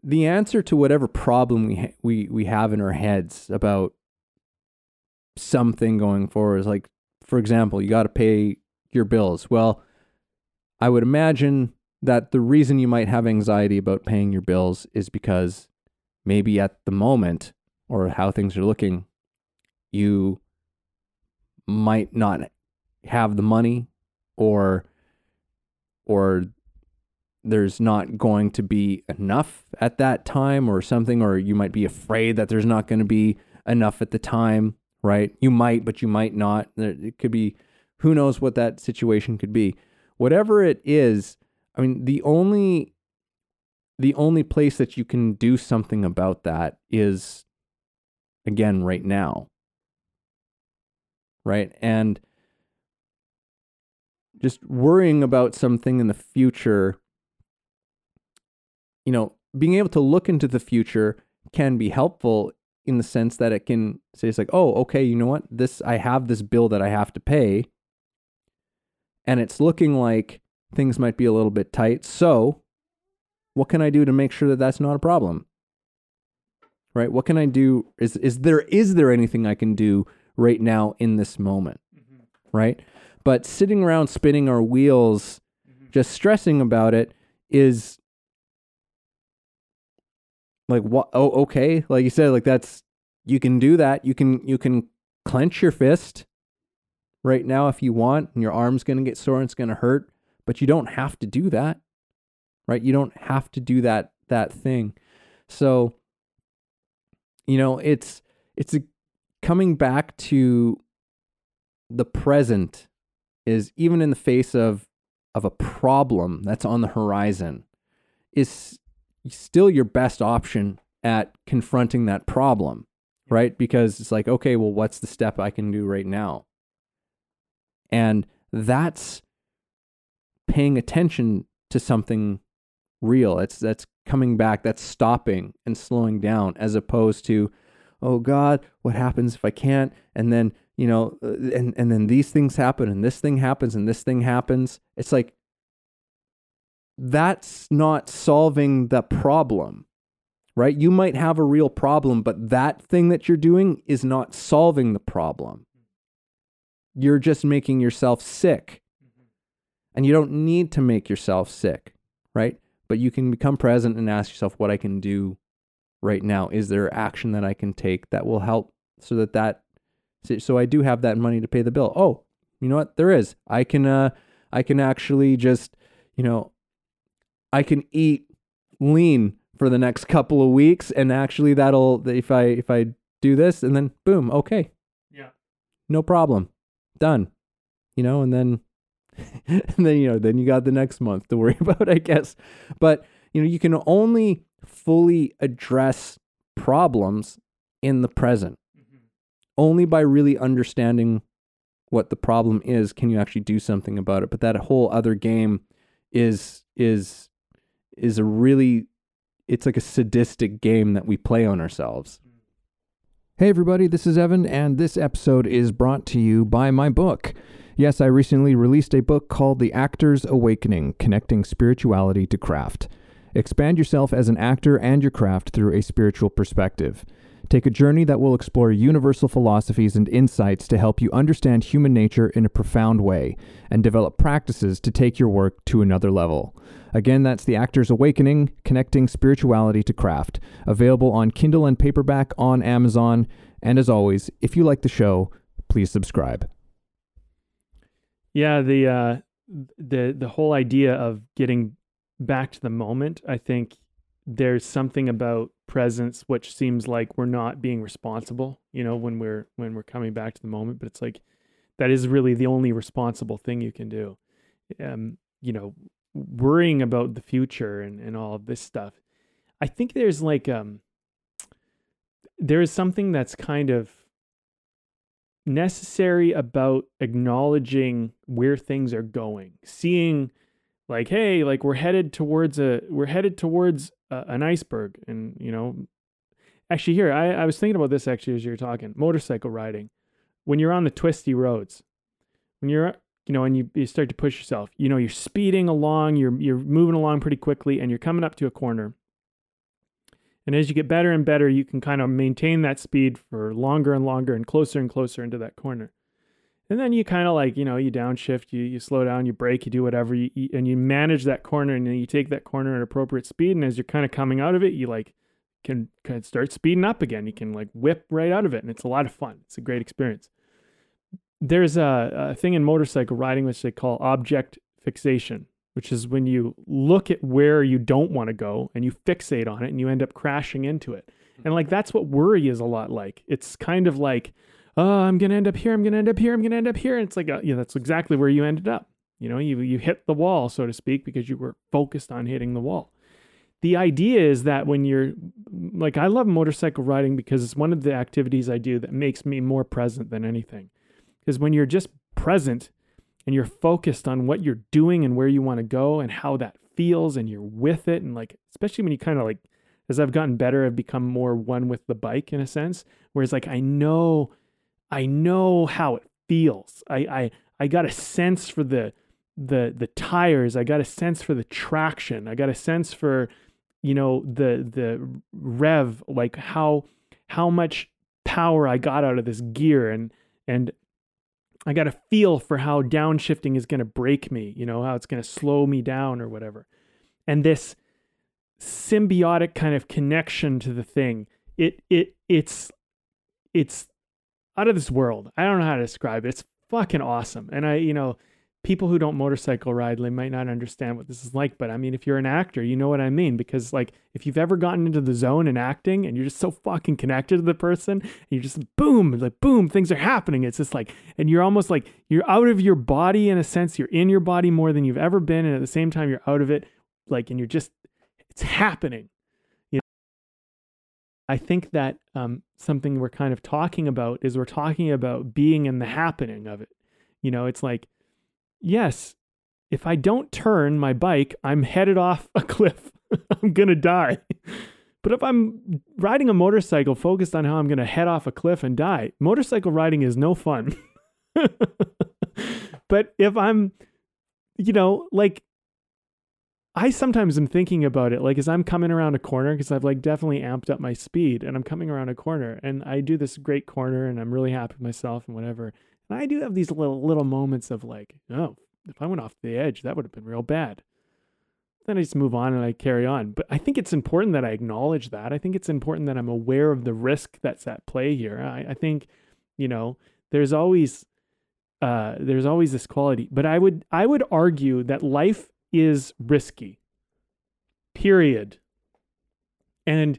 Speaker 1: the answer to whatever problem we have in our heads about something going forward is like, for example, you got to pay your bills. Well, I would imagine that the reason you might have anxiety about paying your bills is because maybe at the moment or how things are looking, you might not have the money, or there's not going to be enough at that time or something, or you might be afraid that there's not going to be enough at the time, right? You might, but you might not. It could be, who knows what that situation could be. Whatever it is, I mean, the only place that you can do something about that is, again, right now. Right? And just worrying about something in the future, being able to look into the future can be helpful in the sense that it can say, it's like, oh, okay, you know what? I have this bill that I have to pay, and it's looking like things might be a little bit tight. So what can I do to make sure that that's not a problem? Right? What can I do? Is there anything I can do right now in this moment? Mm-hmm. Right? But sitting around spinning our wheels, just stressing about it is like, what? Oh, okay. Like you said, like you can do that. You can clench your fist right now if you want, and your arm's going to get sore and it's going to hurt, but you don't have to do that. Right? You don't have to do that thing. So, it's coming back to the present is, even in the face of a problem that's on the horizon, is still your best option at confronting that problem, right? Because it's like, okay, well, what's the step I can do right now? And that's paying attention to something real. That's coming back, that's stopping and slowing down, as opposed to, oh God, what happens if I can't? And then, and then these things happen, and this thing happens, and this thing happens. It's like, that's not solving the problem, right? You might have a real problem, but that thing that you're doing is not solving the problem. You're just making yourself sick. And you don't need to make yourself sick, right? But you can become present and ask yourself, what I can do right now. Is there action that I can take that will help so so I do have that money to pay the bill? Oh, you know what? There is. I can actually just, I can eat lean for the next couple of weeks, and actually if I do this, and then boom, okay.
Speaker 2: Yeah.
Speaker 1: No problem. Done. And then then you got the next month to worry about, I guess. But, you can only fully address problems in the present. Mm-hmm. Only by really understanding what the problem is can you actually do something about it. But that whole other game is it's like a sadistic game that we play on ourselves. Hey everybody, this is Evan, and this episode is brought to you by my book. Yes, I recently released a book called The Actor's Awakening: Connecting Spirituality to Craft. Expand yourself as an actor and your craft through a spiritual perspective. Take a journey that will explore universal philosophies and insights to help you understand human nature in a profound way, and develop practices to take your work to another level. Again, that's The Actor's Awakening: Connecting Spirituality to Craft. Available on Kindle and paperback on Amazon. And as always, if you like the show, please subscribe.
Speaker 2: Yeah, the whole idea of getting back to the moment, I think there's something about presence which seems like we're not being responsible, when we're coming back to the moment, but it's like that is really the only responsible thing you can do. Worrying about the future and all of this stuff. I think there's like there is something that's kind of necessary about acknowledging where things are going, seeing like, hey, like we're headed towards an iceberg. And actually here, I was thinking about this actually as you were talking, motorcycle riding. When you're on the twisty roads, when you're and you start to push yourself, you're speeding along, you're moving along pretty quickly, and you're coming up to a corner, And as you get better and better, you can kind of maintain that speed for longer and longer and closer into that corner. And then you kind of like, you downshift, you slow down, you brake, you do whatever, and you manage that corner, and then you take that corner at appropriate speed. And as you're kind of coming out of it, you like can kind of start speeding up again. You can like whip right out of it, and it's a lot of fun. It's a great experience. There's a thing in motorcycle riding which they call object fixation, which is when you look at where you don't want to go and you fixate on it and you end up crashing into it. And like, that's what worry is a lot like. It's kind of like, oh, I'm going to end up here. I'm going to end up here. I'm going to end up here. And it's like, that's exactly where you ended up. You hit the wall, so to speak, because you were focused on hitting the wall. The idea is that when you're like, I love motorcycle riding because it's one of the activities I do that makes me more present than anything. Because when you're just present and you're focused on what you're doing and where you want to go and how that feels, and you're with it, and like, especially when you kind of like, as I've gotten better, I've become more one with the bike in a sense, whereas like, I know how it feels. I got a sense for the tires. I got a sense for the traction. I got a sense for, the rev, like how much power I got out of this gear, and I got a feel for how downshifting is going to break me, how it's going to slow me down or whatever. And this symbiotic kind of connection to the thing, it's out of this world. I don't know how to describe it. It's fucking awesome. And people who don't motorcycle ride, they might not understand what this is like, but I mean, if you're an actor, you know what I mean, because like, if you've ever gotten into the zone in acting and you're just so fucking connected to the person, and you're just boom, things are happening. It's just like, and you're almost like, you're out of your body in a sense, you're in your body more than you've ever been. And at the same time, you're out of it, like, and you're just, it's happening. I think that something we're kind of talking about is we're talking about being in the happening of it. It's like, yes, if I don't turn my bike, I'm headed off a cliff. I'm going to die. But if I'm riding a motorcycle focused on how I'm going to head off a cliff and die, motorcycle riding is no fun. But if I'm, like, I sometimes am thinking about it, like as I'm coming around a corner, because I've like definitely amped up my speed, and I'm coming around a corner and I do this great corner and I'm really happy with myself and whatever. And I do have these little moments of like, oh, if I went off the edge, that would have been real bad. Then I just move on and I carry on. But I think it's important that I acknowledge that. I think it's important that I'm aware of the risk that's at play here. I think, there's always this quality, but I would argue that life is risky, period. And,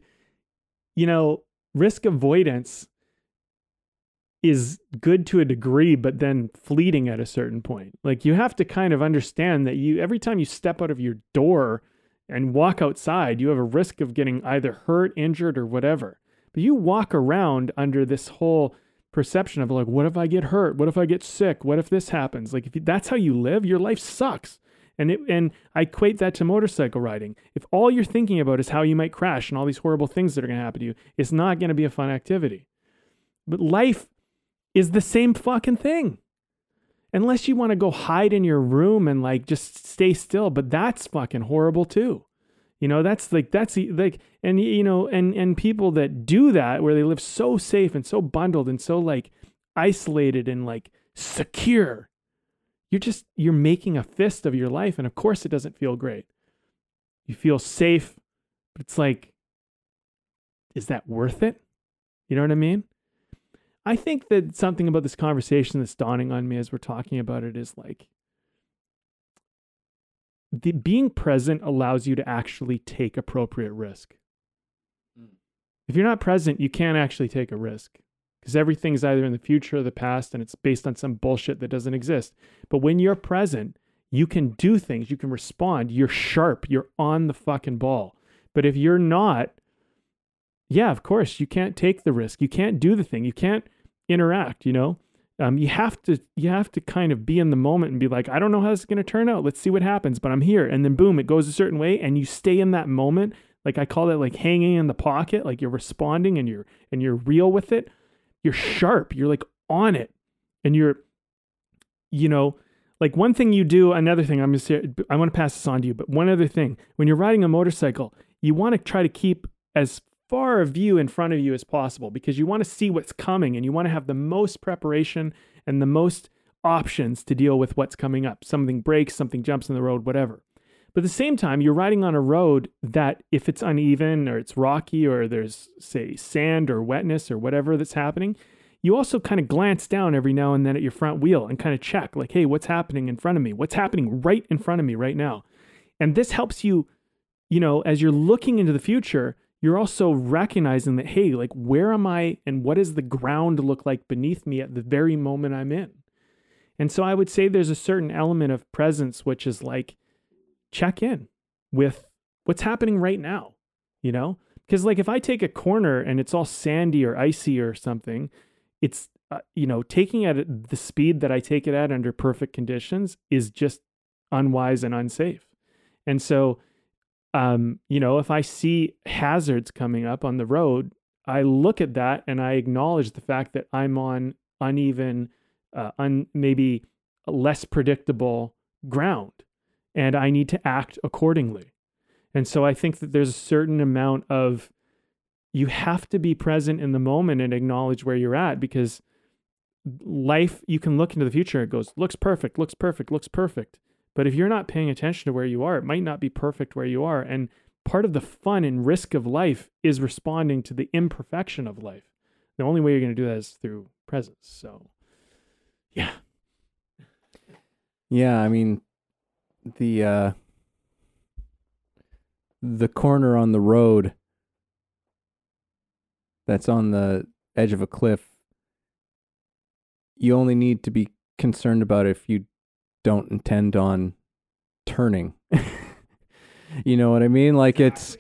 Speaker 2: risk avoidance is good to a degree, but then fleeting at a certain point. Like, you have to kind of understand that every time you step out of your door and walk outside, you have a risk of getting either hurt, injured, or whatever. But you walk around under this whole perception of like, what if I get hurt? What if I get sick? What if this happens? Like, if that's how you live, your life sucks. And I equate that to motorcycle riding. If all you're thinking about is how you might crash and all these horrible things that are going to happen to you, it's not going to be a fun activity. But life is the same fucking thing. Unless you want to go hide in your room and like just stay still, but that's fucking horrible too. And people that do that, where they live so safe and so bundled and so like isolated and like secure, you're making a fist of your life. And of course it doesn't feel great. You feel safe, but it's like, is that worth it? You know what I mean? I think that something about this conversation that's dawning on me as we're talking about it is like, being present allows you to actually take appropriate risk. If you're not present, you can't actually take a risk, because everything's either in the future or the past, and it's based on some bullshit that doesn't exist. But when you're present, you can do things, you can respond, you're sharp, you're on the fucking ball. But if you're not, yeah, of course, you can't take the risk. You can't do the thing. You can't interact, You have to kind of be in the moment and be like, I don't know how this is going to turn out. Let's see what happens, but I'm here. And then boom, it goes a certain way, and you stay in that moment. Like, I call it like hanging in the pocket. Like, you're responding and you're real with it. You're sharp. You're like on it. And you're, like, one thing you do, another thing, I want to pass this on to you, but one other thing, when you're riding a motorcycle, you want to try to keep as far a view in front of you as possible, because you want to see what's coming and you want to have the most preparation and the most options to deal with what's coming up. Something breaks, something jumps in the road, whatever. But at the same time, you're riding on a road that if it's uneven or it's rocky or there's, say, sand or wetness or whatever that's happening, you also kind of glance down every now and then at your front wheel and kind of check, like, hey, what's happening in front of me? What's happening right in front of me right now? And this helps you, as you're looking into the future, you're also recognizing that, hey, like, where am I and what does the ground look like beneath me at the very moment I'm in? And so I would say there's a certain element of presence, which is like, check in with what's happening right now, because like if I take a corner and it's all sandy or icy or something, it's, taking it at the speed that I take it at under perfect conditions is just unwise and unsafe. And so, if I see hazards coming up on the road, I look at that and I acknowledge the fact that I'm on uneven, maybe less predictable ground, and I need to act accordingly. And so I think that there's a certain amount of, you have to be present in the moment and acknowledge where you're at, because life, you can look into the future and it goes, looks perfect, looks perfect, looks perfect. But if you're not paying attention to where you are, it might not be perfect where you are. And part of the fun and risk of life is responding to the imperfection of life. The only way you're going to do that is through presence. So, yeah.
Speaker 1: Yeah, I mean, the corner on the road that's on the edge of a cliff, you only need to be concerned about if you don't intend on turning. You know what I mean? Like it's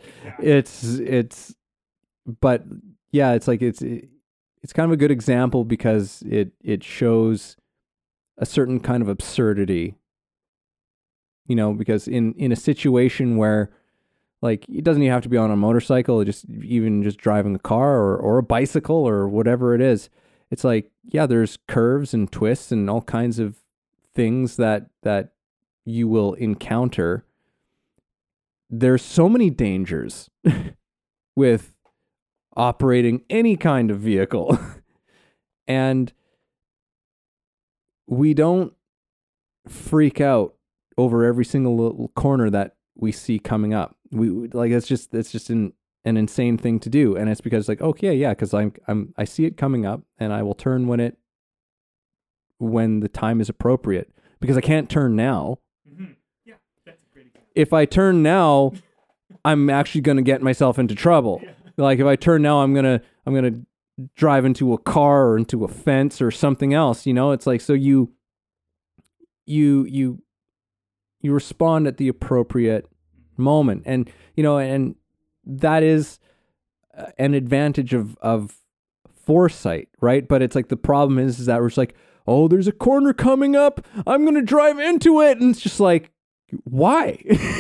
Speaker 1: but yeah, it's like it's kind of a good example because it shows a certain kind of absurdity. Because in a situation where, like, it doesn't even have to be on a motorcycle, even just driving a car or a bicycle or whatever it is. It's like, yeah, there's curves and twists and all kinds of things that you will encounter. There's so many dangers with operating any kind of vehicle. And we don't freak out over every single little corner that we see coming up. We like, it's just an insane thing to do. And it's because, like, okay, yeah, because I see it coming up and I will turn when the time is appropriate, because I can't turn now.
Speaker 2: Mm-hmm. Yeah, that's a great example.
Speaker 1: If I turn now, I'm actually going to get myself into trouble. Yeah. Like, if I turn now, I'm going to drive into a car or into a fence or something else, It's like, so you respond at the appropriate moment. And, and that is an advantage of foresight, right? But it's like, the problem is that we're just like, oh, there's a corner coming up, I'm going to drive into it. And it's just like, why?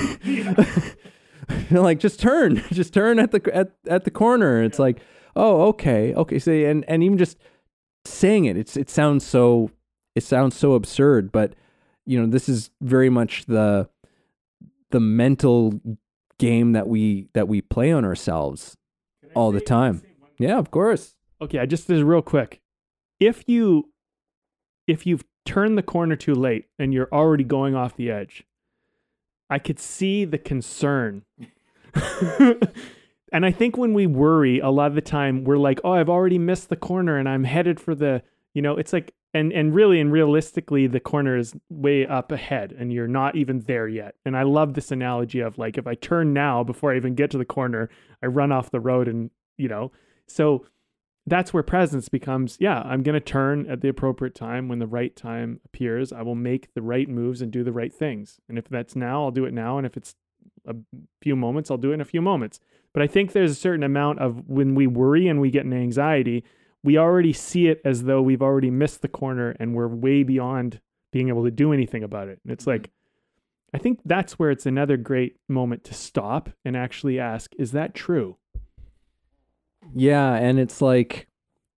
Speaker 1: Like, just turn at the corner. It's like, oh, okay. So, and even just saying it sounds so absurd, but this is very much the mental game that we play on ourselves all the time. Yeah, of course.
Speaker 2: Okay, just real quick. If you've turned the corner too late and you're already going off the edge, I could see the concern. And I think when we worry, a lot of the time we're like, oh, I've already missed the corner and I'm headed for the, it's like, and really and realistically, the corner is way up ahead and you're not even there yet. And I love this analogy of, like, if I turn now before I even get to the corner, I run off the road and, so that's where presence becomes, yeah, I'm going to turn at the appropriate time. When the right time appears, I will make the right moves and do the right things. And if that's now, I'll do it now. And if it's a few moments, I'll do it in a few moments. But I think there's a certain amount of, when we worry and we get an anxiety, we already see it as though we've already missed the corner and we're way beyond being able to do anything about it. And it's like, I think that's where it's another great moment to stop and actually ask, is that true?
Speaker 1: Yeah, and it's like,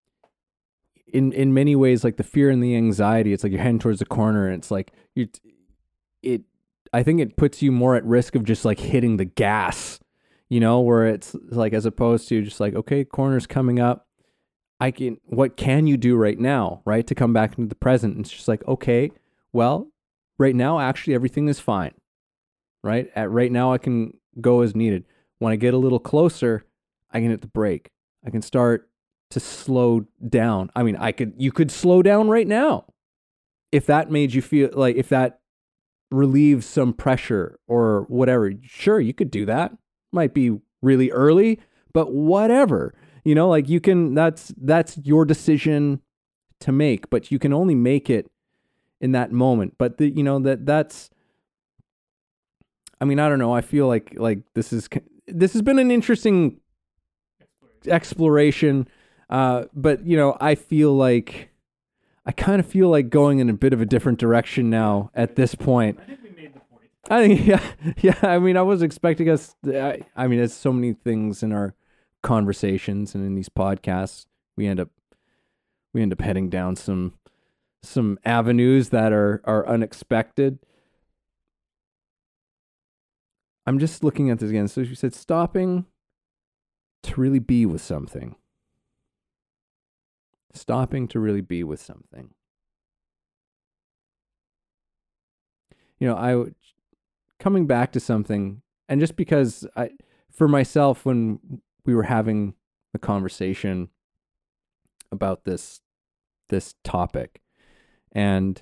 Speaker 1: in many ways, like the fear and the anxiety, it's like you're heading towards the corner and it's like, I think it puts you more at risk of just like hitting the gas, where it's like, as opposed to just like, okay, corner's coming up. What can you do right now, right? To come back into the present. It's just like, okay, well, right now, actually everything is fine, right? Right now I can go as needed. When I get a little closer, I can hit the brake. I can start to slow down. I mean, you could slow down right now if that made you feel like, if that relieves some pressure or whatever. Sure, you could do that. Might be really early, but whatever. Like you can, that's your decision to make, but you can only make it in that moment. But that's, I mean, I don't know. I feel like this has been an interesting exploration. But I feel like, I kind of feel like going in a bit of a different direction now at this point.
Speaker 2: I think we made the point.
Speaker 1: I think, yeah. I mean, I was expecting us. I mean, there's so many things in our conversations and in these podcasts, we end up heading down some avenues that are unexpected. I'm just looking at this again. So she said, stopping to really be with something. Stopping to really be with something. Coming back to something, and just because for myself, when we were having the conversation about this topic, and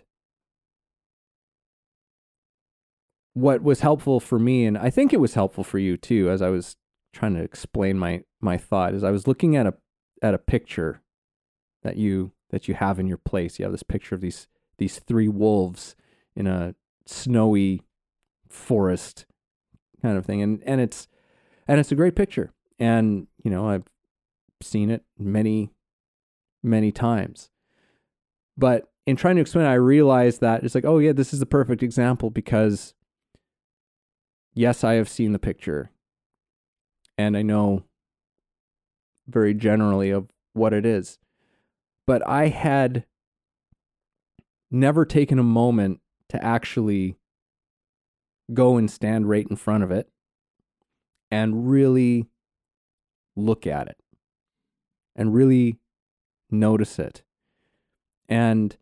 Speaker 1: what was helpful for me, and I think it was helpful for you too, as I was trying to explain my thought, is I was looking at a picture that you have in your place. You have this picture of these three wolves in a snowy forest kind of thing, and it's a great picture, and I've seen it many times. But in trying to explain it, I realized that it's like, oh yeah, this is the perfect example, because yes, I have seen the picture and I know very generally of what it is, but I had never taken a moment to actually go and stand right in front of it and really look at it and really notice it and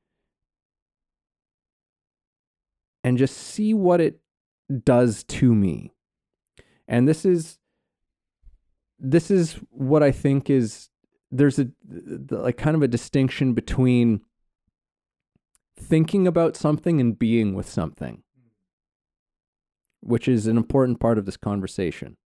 Speaker 1: just see what it does to me. And this is what I think is, there's like kind of a distinction between thinking about something and being with something, which is an important part of this conversation.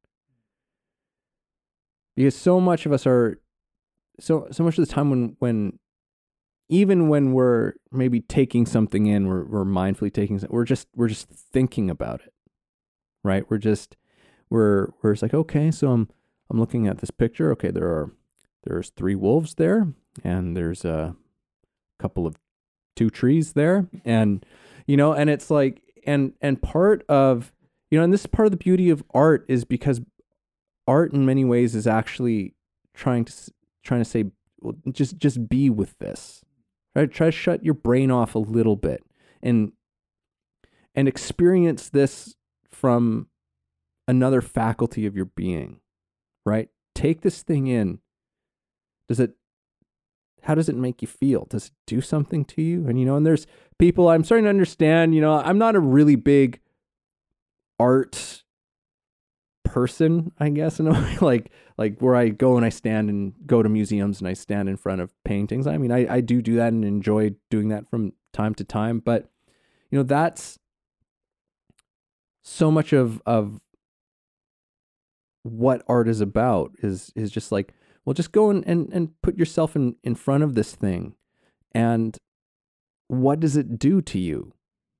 Speaker 1: Because so much of us are, so much of the time when even when we're maybe taking something in, we're mindfully taking, we're just thinking about it, right? We're just like, okay, so I'm looking at this picture. Okay, there's three wolves there, and there's a couple of two trees there, and and it's like, and part of, and this is part of the beauty of art, is because art in many ways is actually trying to say, well, just be with this, right? Try to shut your brain off a little bit and experience this from another faculty of your being, right? Take this thing in. How does it make you feel? Does it do something to you? And and there's people, I'm starting to understand, I'm not a really big art person, I guess, in a way, like where I go and I stand and go to museums and I stand in front of paintings. I mean, I do that and enjoy doing that from time to time, but that's so much of what art is about, is just like, well, just go and put yourself in front of this thing, and what does it do to you?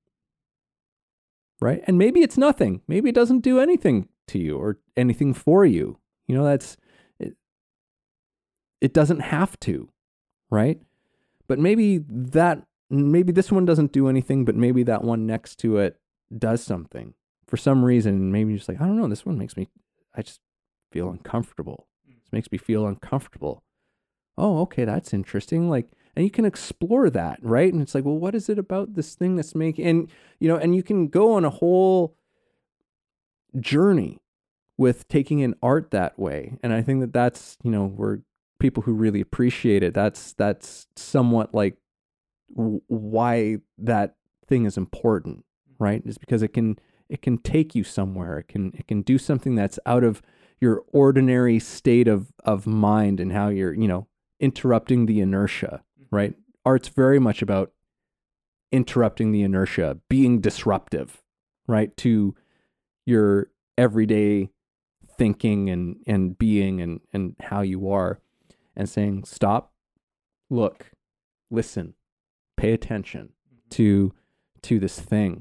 Speaker 1: Right? And maybe it's nothing. Maybe it doesn't do anything to you or anything for you. That's it. It doesn't have to, right? But maybe this one doesn't do anything, but maybe that one next to it does something for some reason. Maybe you're just like, I don't know, this one I just feel uncomfortable. This makes me feel uncomfortable. Oh, okay, that's interesting. Like, and you can explore that, right? And it's like, well, what is it about this thing that's making, and and you can go on a whole journey with taking in art that way. And I think that that's, we're people who really appreciate it. That's somewhat like why that thing is important, right? Is because it can take you somewhere. It can do something that's out of your ordinary state of mind, and how you're, interrupting the inertia, right? Art's very much about interrupting the inertia, being disruptive, right? To your everyday thinking and being and how you are, and saying, stop, look, listen, pay attention to this thing.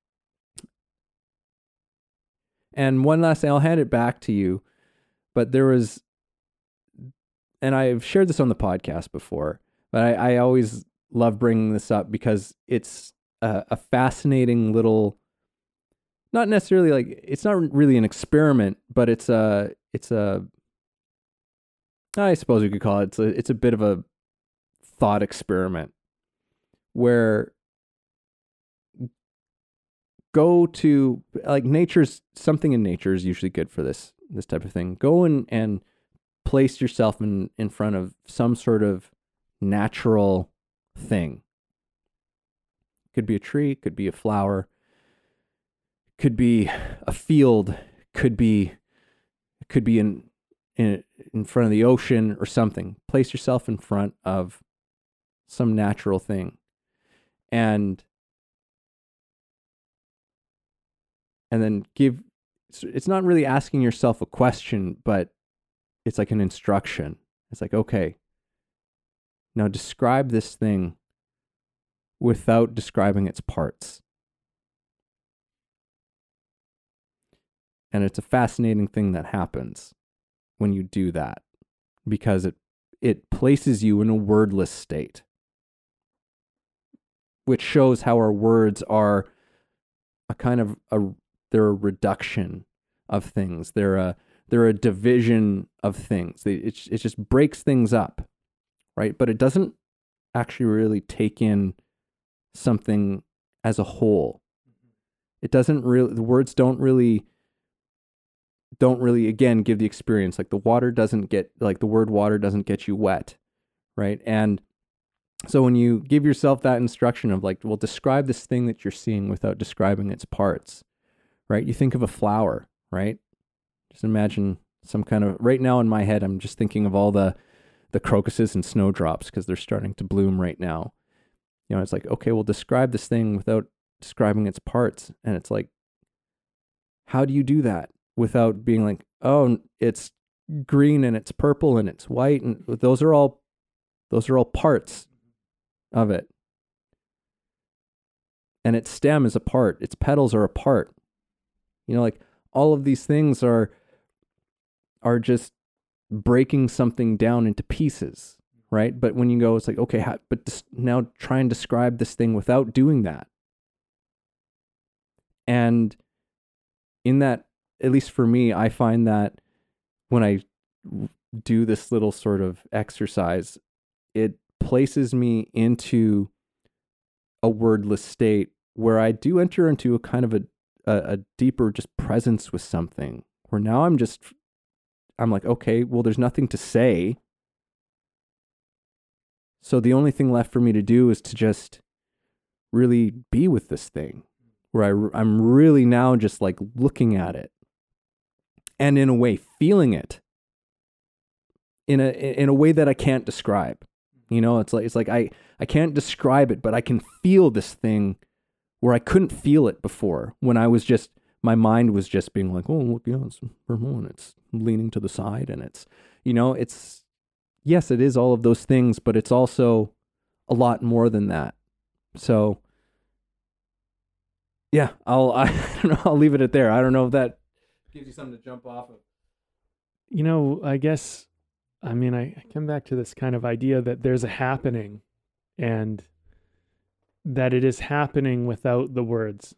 Speaker 1: And one last thing, I'll hand it back to you, but there was, and I've shared this on the podcast before, but I always love bringing this up because it's a fascinating little, not necessarily like, it's not really an experiment, but it's a, I suppose you could call it, it's a bit of a thought experiment where go to, like, something in nature is usually good for this type of thing. Go and place yourself in front of some sort of natural thing. Could be a tree, could be a flower, could be a field, could be in front of the ocean or something. Place yourself in front of some natural thing, and then it's not really asking yourself a question, but it's like an instruction. It's like, okay, now describe this thing without describing its parts. And it's a fascinating thing that happens when you do that, because it places you in a wordless state, which shows how our words are a kind of they're a reduction of things. They're a division of things. It just breaks things up, right? But it doesn't actually really take in something as a whole. It doesn't really, the words don't really again give the experience. Like the word water doesn't get you wet, right? And so when you give yourself that instruction of like, well, describe this thing that you're seeing without describing its parts, right? You think of a flower, right? Just imagine some kind of, right now in my head, I'm just thinking of all the crocuses and snowdrops because they're starting to bloom right now. It's like, okay, well, describe this thing without describing its parts. And it's like, how do you do that without being like, oh, it's green and it's purple and it's white, and those are all parts of it. And its stem is a part, its petals are a part. Like all of these things are just breaking something down into pieces, right? But when you go, it's like, okay, now try and describe this thing without doing that. And in that, at least for me, I find that when I do this little sort of exercise, it places me into a wordless state where I do enter into a kind of a deeper just presence with something, where now I'm like, okay, well, there's nothing to say. So the only thing left for me to do is to just really be with this thing, where I'm really now just like looking at it, and in a way feeling it in a way that I can't describe. It's like I can't describe it, but I can feel this thing where I couldn't feel it before, when I was just, my mind was just being like, oh, look, yeah, it's purple and it's leaning to the side, and it's, it's, yes, it is all of those things, but it's also a lot more than that. So yeah, I don't know, I'll leave it at there. I don't know if that gives you something to jump off of.
Speaker 2: I guess, I come back to this kind of idea that there's a happening, and that it is happening without the words.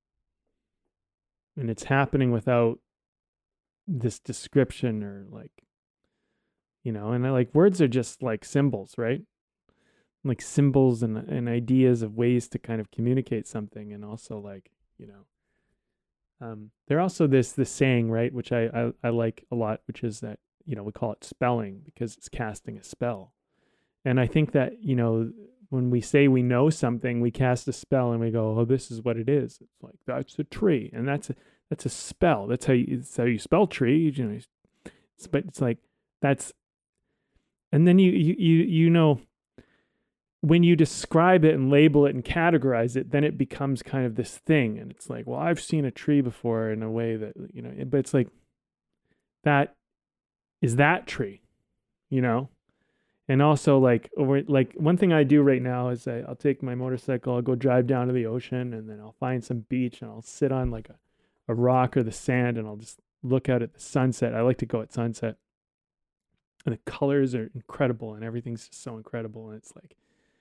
Speaker 2: And it's happening without this description, or like, and like words are just like symbols, right? Like symbols and ideas of ways to kind of communicate something. And also like, There also this saying, right, which I like a lot, which is that, we call it spelling because it's casting a spell. And I think that, when we say we know something, we cast a spell and we go, oh, this is what it is. It's like, that's a tree. And that's a spell. That's how you spell tree. But it's like, and then when you describe it and label it and categorize it, then it becomes kind of this thing. And it's like, well, I've seen a tree before in a way that, but it's like, that is that tree, And also like one thing I do right now is I'll take my motorcycle, I'll go drive down to the ocean, and then I'll find some beach and I'll sit on like a rock or the sand, and I'll just look out at the sunset. I like to go at sunset. And the colors are incredible and everything's just so incredible. And it's like,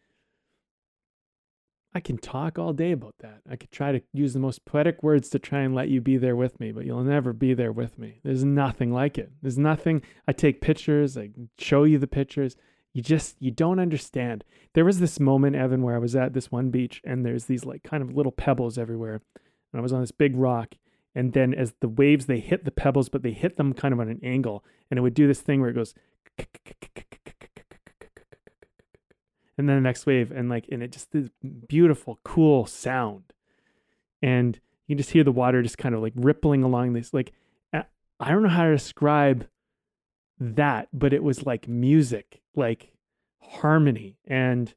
Speaker 2: I can talk all day about that. I could try to use the most poetic words to try and let you be there with me, but you'll never be there with me. There's nothing like it. There's nothing. I take pictures, I show you the pictures. You don't understand. There was this moment, Evan, where I was at this one beach and there's these like kind of little pebbles everywhere. And I was on this big rock. And then as the waves, they hit the pebbles, but they hit them kind of on an angle. And it would do this thing where it goes, and then the next wave, and it just this beautiful, cool sound. And you just hear the water just kind of like rippling along this, like, I don't know how to describe that, but it was like music, like harmony. And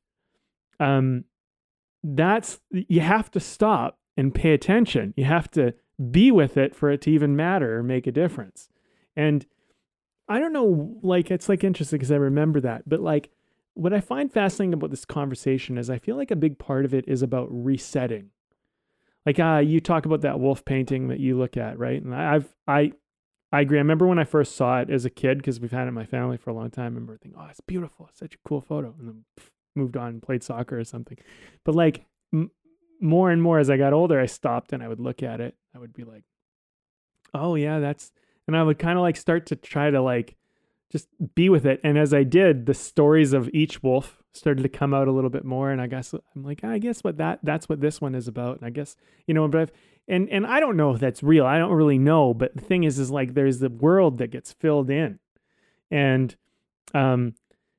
Speaker 2: you have to stop and pay attention. You have to be with it for it to even matter or make a difference. And I don't know, like, it's like interesting because I remember that, but like, what I find fascinating about this conversation is I feel like a big part of it is about resetting. Like, you talk about that wolf painting that you look at, right? And I agree. I remember when I first saw it as a kid, because we've had it in my family for a long time. I remember thinking, oh, it's beautiful. It's such a cool photo. And then moved on and played soccer or something. But like more and more as I got older, I stopped and I would look at it. I would be like, oh yeah, and I would kind of like start to try to like just be with it. And as I did, the stories of each wolf started to come out a little bit more. And I guess I'm like, I guess that's what this one is about. And I guess, but and I don't know if that's real. I don't really know. But the thing is like, there's the world that gets filled in, and, and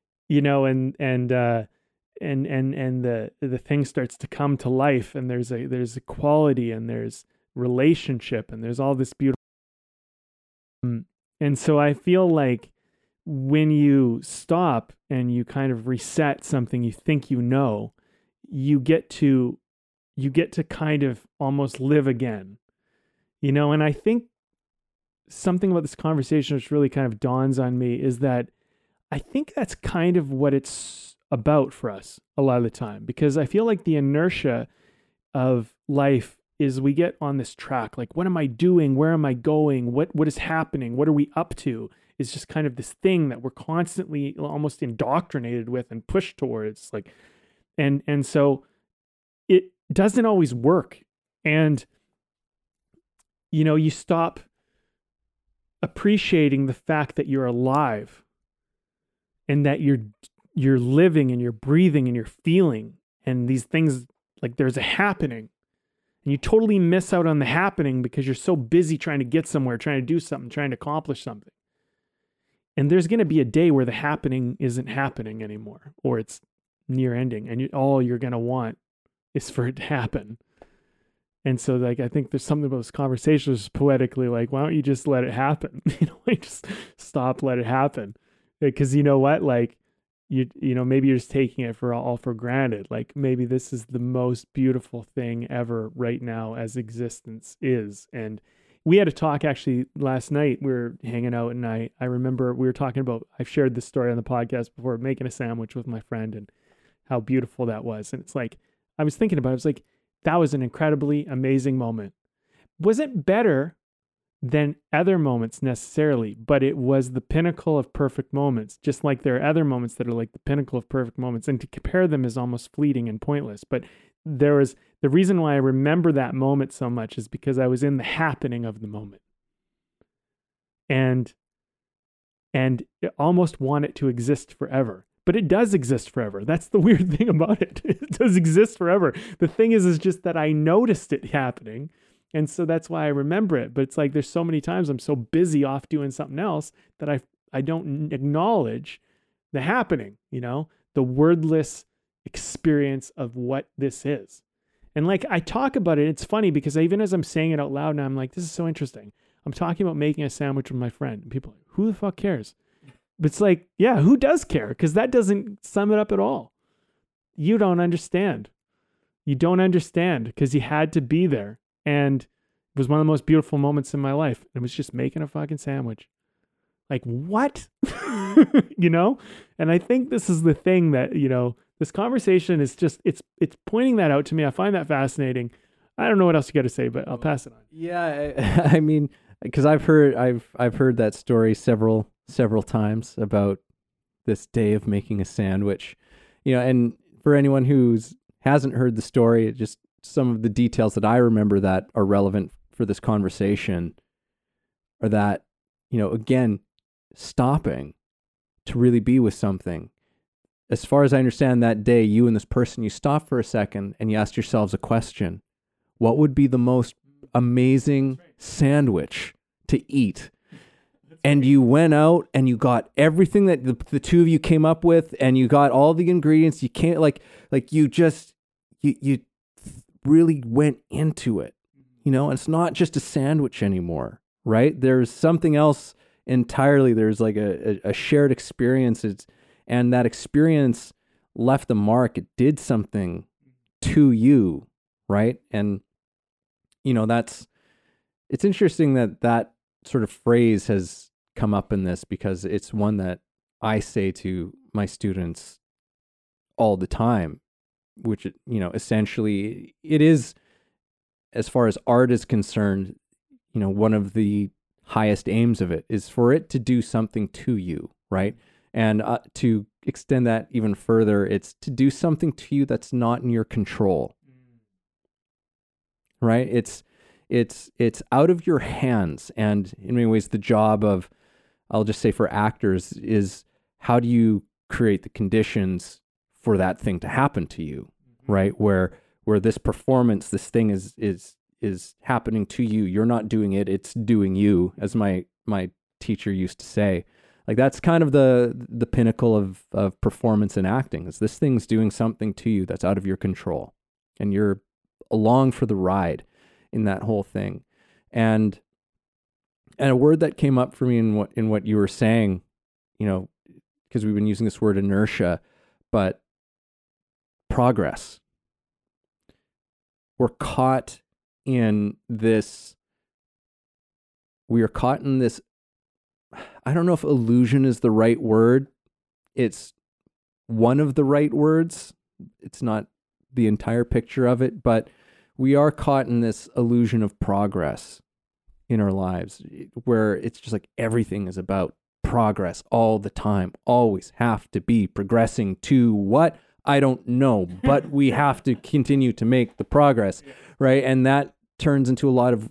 Speaker 2: the thing starts to come to life, and there's a quality, and there's relationship, and there's all this beautiful. And so I feel like when you stop and you kind of reset something you think you get to kind of almost live again, and I think something about this conversation which really kind of dawns on me is that I think that's kind of what it's about for us a lot of the time, because I feel like the inertia of life is we get on this track, like, what am I doing? Where am I going? What is happening? What are we up to? It's just kind of this thing that we're constantly almost indoctrinated with and pushed towards, like, and so it doesn't always work. And, you stop appreciating the fact that you're alive and that you're living and you're breathing and you're feeling, and these things, like, there's a happening. And you totally miss out on the happening because you're so busy trying to get somewhere, trying to do something, trying to accomplish something. And there's going to be a day where the happening isn't happening anymore, or it's near ending, and all you're going to want is for it to happen. And so, like, I think there's something about this conversation is poetically like, why don't you just let it happen? Like, just stop, let it happen. Because you know what? Like, maybe you're just taking it all for granted. Like, maybe this is the most beautiful thing ever right now as existence is. And we had a talk actually last night. We were hanging out, and I remember we were talking about, I've shared this story on the podcast before, making a sandwich with my friend and how beautiful that was. And it's like, I was thinking about it. I was like, that was an incredibly amazing moment. Was it better than other moments necessarily, but it was the pinnacle of perfect moments, just like there are other moments that are like the pinnacle of perfect moments, and to compare them is almost fleeting and pointless. But there was, the reason why I remember that moment so much is because I was in the happening of the moment, and I almost want it to exist forever. But it does exist forever. That's the weird thing about it. It does exist forever. The thing is just that I noticed it happening, And so that's why I remember it. But it's like there's so many times I'm so busy off doing something else that I don't acknowledge the happening, the wordless experience of what this is. And like I talk about it, it's funny because even as I'm saying it out loud now, I'm like, this is so interesting. I'm talking about making a sandwich with my friend. And people are like, who the fuck cares? But it's like, yeah, who does care? Because that doesn't sum it up at all. You don't understand. You don't understand because you had to be there. And it was one of the most beautiful moments in my life. It was just making a fucking sandwich. Like, what? And I think this is the thing that, this conversation is just, it's pointing that out to me. I find that fascinating. I don't know what else you got to say, but I'll pass it on.
Speaker 1: Yeah. I mean, because I've heard that story several times about this day of making a sandwich, and for anyone who's hasn't heard the story, just some of the details that I remember that are relevant for this conversation are that, again, stopping to really be with something. As far as I understand that day, you and this person, you stopped for a second and you asked yourselves a question. What would be the most amazing sandwich to eat? And you went out and you got everything that the two of you came up with, and you got all the ingredients. You can't like you just, you really went into it, and it's not just a sandwich anymore, right? There's something else entirely. There's like a shared experience. And that experience left a mark. It did something to you, right? And, it's interesting that sort of phrase has come up in this, because it's one that I say to my students all the time, which, essentially it is, as far as art is concerned, one of the highest aims of it is for it to do something to you, right? And to extend that even further, it's to do something to you that's not in your control, right? It's out of your hands. And in many ways, the job of, I'll just say, for actors is, how do you create the conditions for that thing to happen to you, right? Where this performance, this thing is happening to you. You're not doing it; it's doing you, as my teacher used to say. Like, that's kind of the pinnacle of performance in acting, is this thing's doing something to you that's out of your control, and you're along for the ride in that whole thing. And a word that came up for me in what you were saying, because we've been using this word inertia, but progress. We are caught in this, I don't know if illusion is the right word. It's one of the right words. It's not the entire picture of it, but we are caught in this illusion of progress in our lives, where it's just like everything is about progress all the time. Always have to be progressing to what? I don't know, but we have to continue to make the progress, right? And that turns into a lot of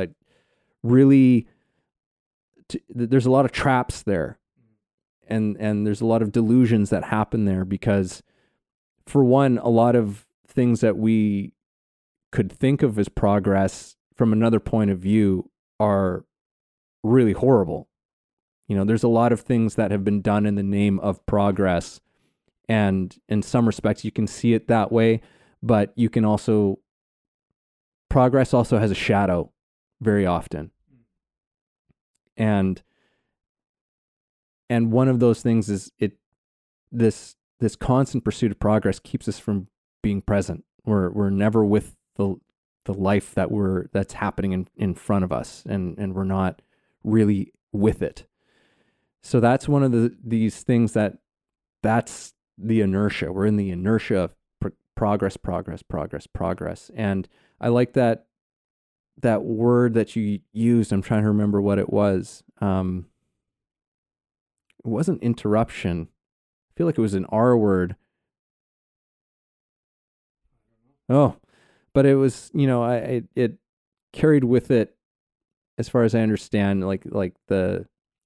Speaker 1: there's a lot of traps there, and there's a lot of delusions that happen there, because, for one, a lot of things that we could think of as progress from another point of view are really horrible. There's a lot of things that have been done in the name of progress, and in some respects you can see it that way, but you can also, progress also has a shadow very often. And one of those things is this constant pursuit of progress keeps us from being present. We're never with the life that's happening in front of us, and we're not really with it. So that's one of these things that's the inertia. We're in the inertia of progress. And I like that word that you used. I'm trying to remember what it was. It wasn't interruption. I feel like it was an R word. Oh, but it was, it carried with it, as far as I understand, like the,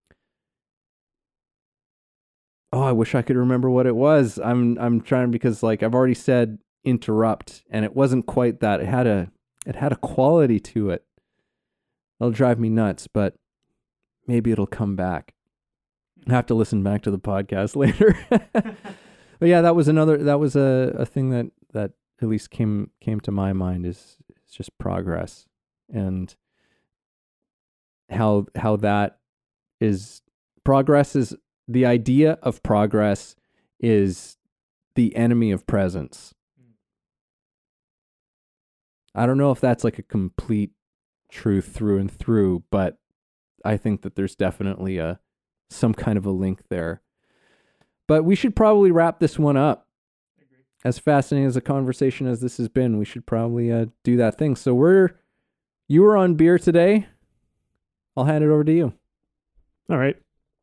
Speaker 1: I wish I could remember what it was. I'm trying, because like I've already said interrupt, and it wasn't quite that. It had It had a quality to it. It'll drive me nuts, but maybe it'll come back. I have to listen back to the podcast later. But yeah, that was a thing that at least came to my mind is just progress, and how that is progress is the idea of progress is the enemy of presence. I don't know if that's like a complete truth through and through, but I think that there's definitely some kind of a link there. But we should probably wrap this one up. As fascinating as a conversation as this has been, we should probably do that thing. So you were on beer today. I'll hand it over to you.
Speaker 2: All right.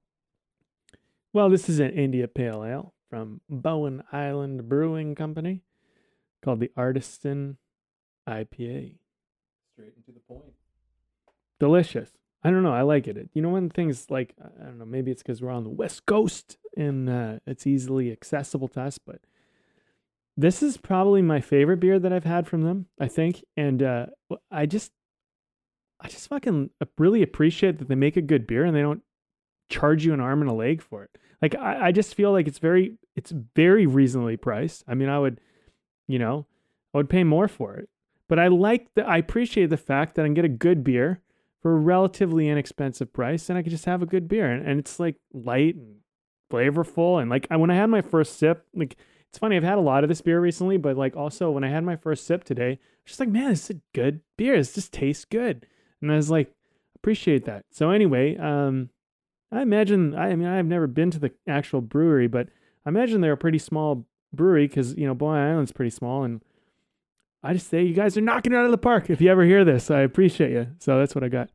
Speaker 2: Well, this is an India Pale Ale from Bowen Island Brewing Company called the Artisan IPA.
Speaker 1: Straight into the point.
Speaker 2: Delicious. I don't know. I like it. You know, when things like, I don't know, maybe it's because we're on the West Coast and it's easily accessible to us, but this is probably my favorite beer that I've had from them, I think. And I just fucking really appreciate that they make a good beer and they don't charge you an arm and a leg for it. Like, I just feel like it's very reasonably priced. I mean, I would pay more for it. But I appreciate the fact that I can get a good beer for a relatively inexpensive price, and I could just have a good beer. And it's like light and flavorful. And like when I had my first sip, like it's funny, I've had a lot of this beer recently, but like also when I had my first sip today, I was just like, man, this is a good beer. This just tastes good. And I was like, appreciate that. So anyway, I imagine, I've never been to the actual brewery, but I imagine they're a pretty small brewery because, Bowen Island's pretty small. And I just say you guys are knocking it out of the park. If you ever hear this, I appreciate you. So that's what I got.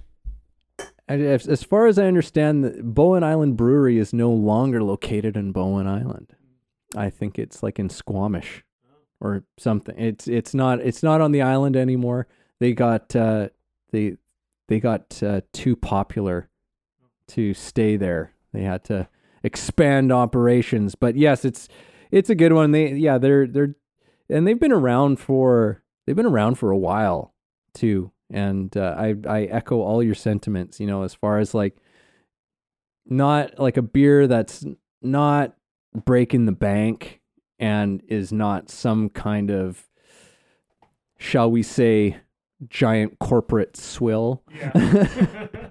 Speaker 1: And as far as I understand, the Bowen Island Brewery is no longer located in Bowen Island. I think it's like in Squamish or something. It's not on the island anymore. They got they got too popular to stay there. They had to expand operations. But yes, it's a good one. They're and they've been around for a while too. And I echo all your sentiments, as far as like not like a beer that's not breaking the bank and is not some kind of, shall we say, giant corporate swill.
Speaker 2: Yeah.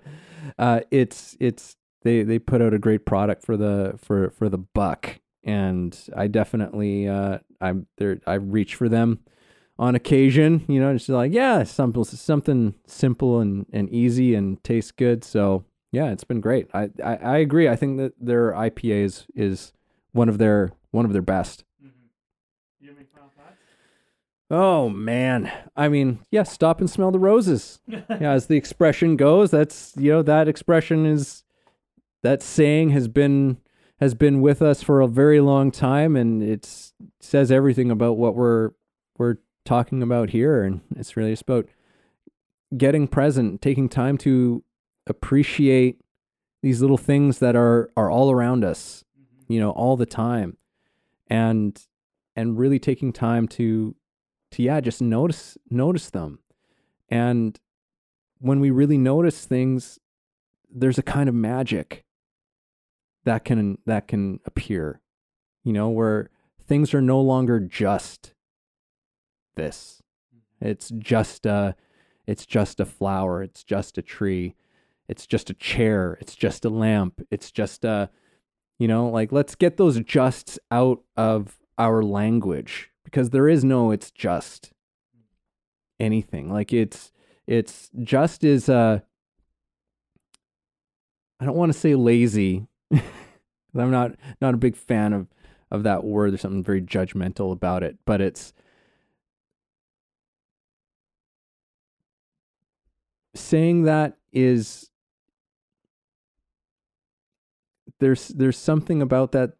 Speaker 1: They put out a great product for the buck, and I definitely I reach for them on occasion, just like, yeah, something simple and easy and tastes good. So yeah, it's been great. I agree. I think that their IPA is one of their best.
Speaker 2: Mm-hmm. You have any final thoughts?
Speaker 1: Oh man. I mean, yeah, stop and smell the roses. Yeah, as the expression goes, that's, that expression that saying has been with us for a very long time, and it says everything about what we're talking about here. And it's really just about getting present, taking time to appreciate these little things that are all around us, all the time, and really taking time to just notice them. And when we really notice things, there's a kind of magic that can appear, where things are no longer just this. It's just a flower. It's just a tree. It's just a chair. It's just a lamp. It's just like, let's get those justs out of our language, because there is no, it's just anything. Like it's just is I don't want to say lazy. I'm not a big fan of that word. There's something very judgmental about it, but it's saying that is, there's something about that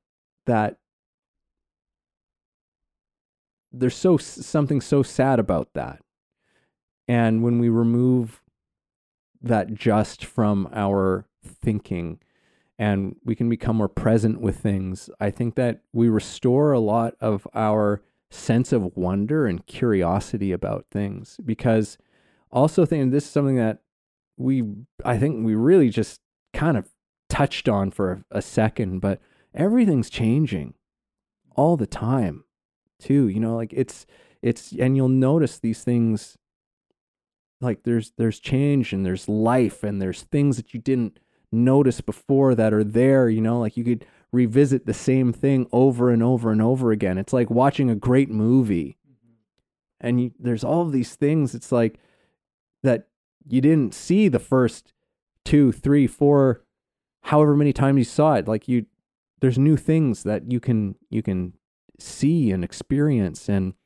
Speaker 1: there's something so sad about that. And when we remove that just from our thinking and we can become more present with things, I think that we restore a lot of our sense of wonder and curiosity about things. Because also thinking this is something that I think we really just kind of touched on for a second, but everything's changing all the time too. Like it's, and you'll notice these things, like there's change and there's life and there's things that you didn't notice before that are there, like you could revisit the same thing over and over and over again. It's like watching a great movie, and there's all of these things. It's like that you didn't see the first 2, 3, 4, however many times you saw it. Like there's new things that you can see and experience, and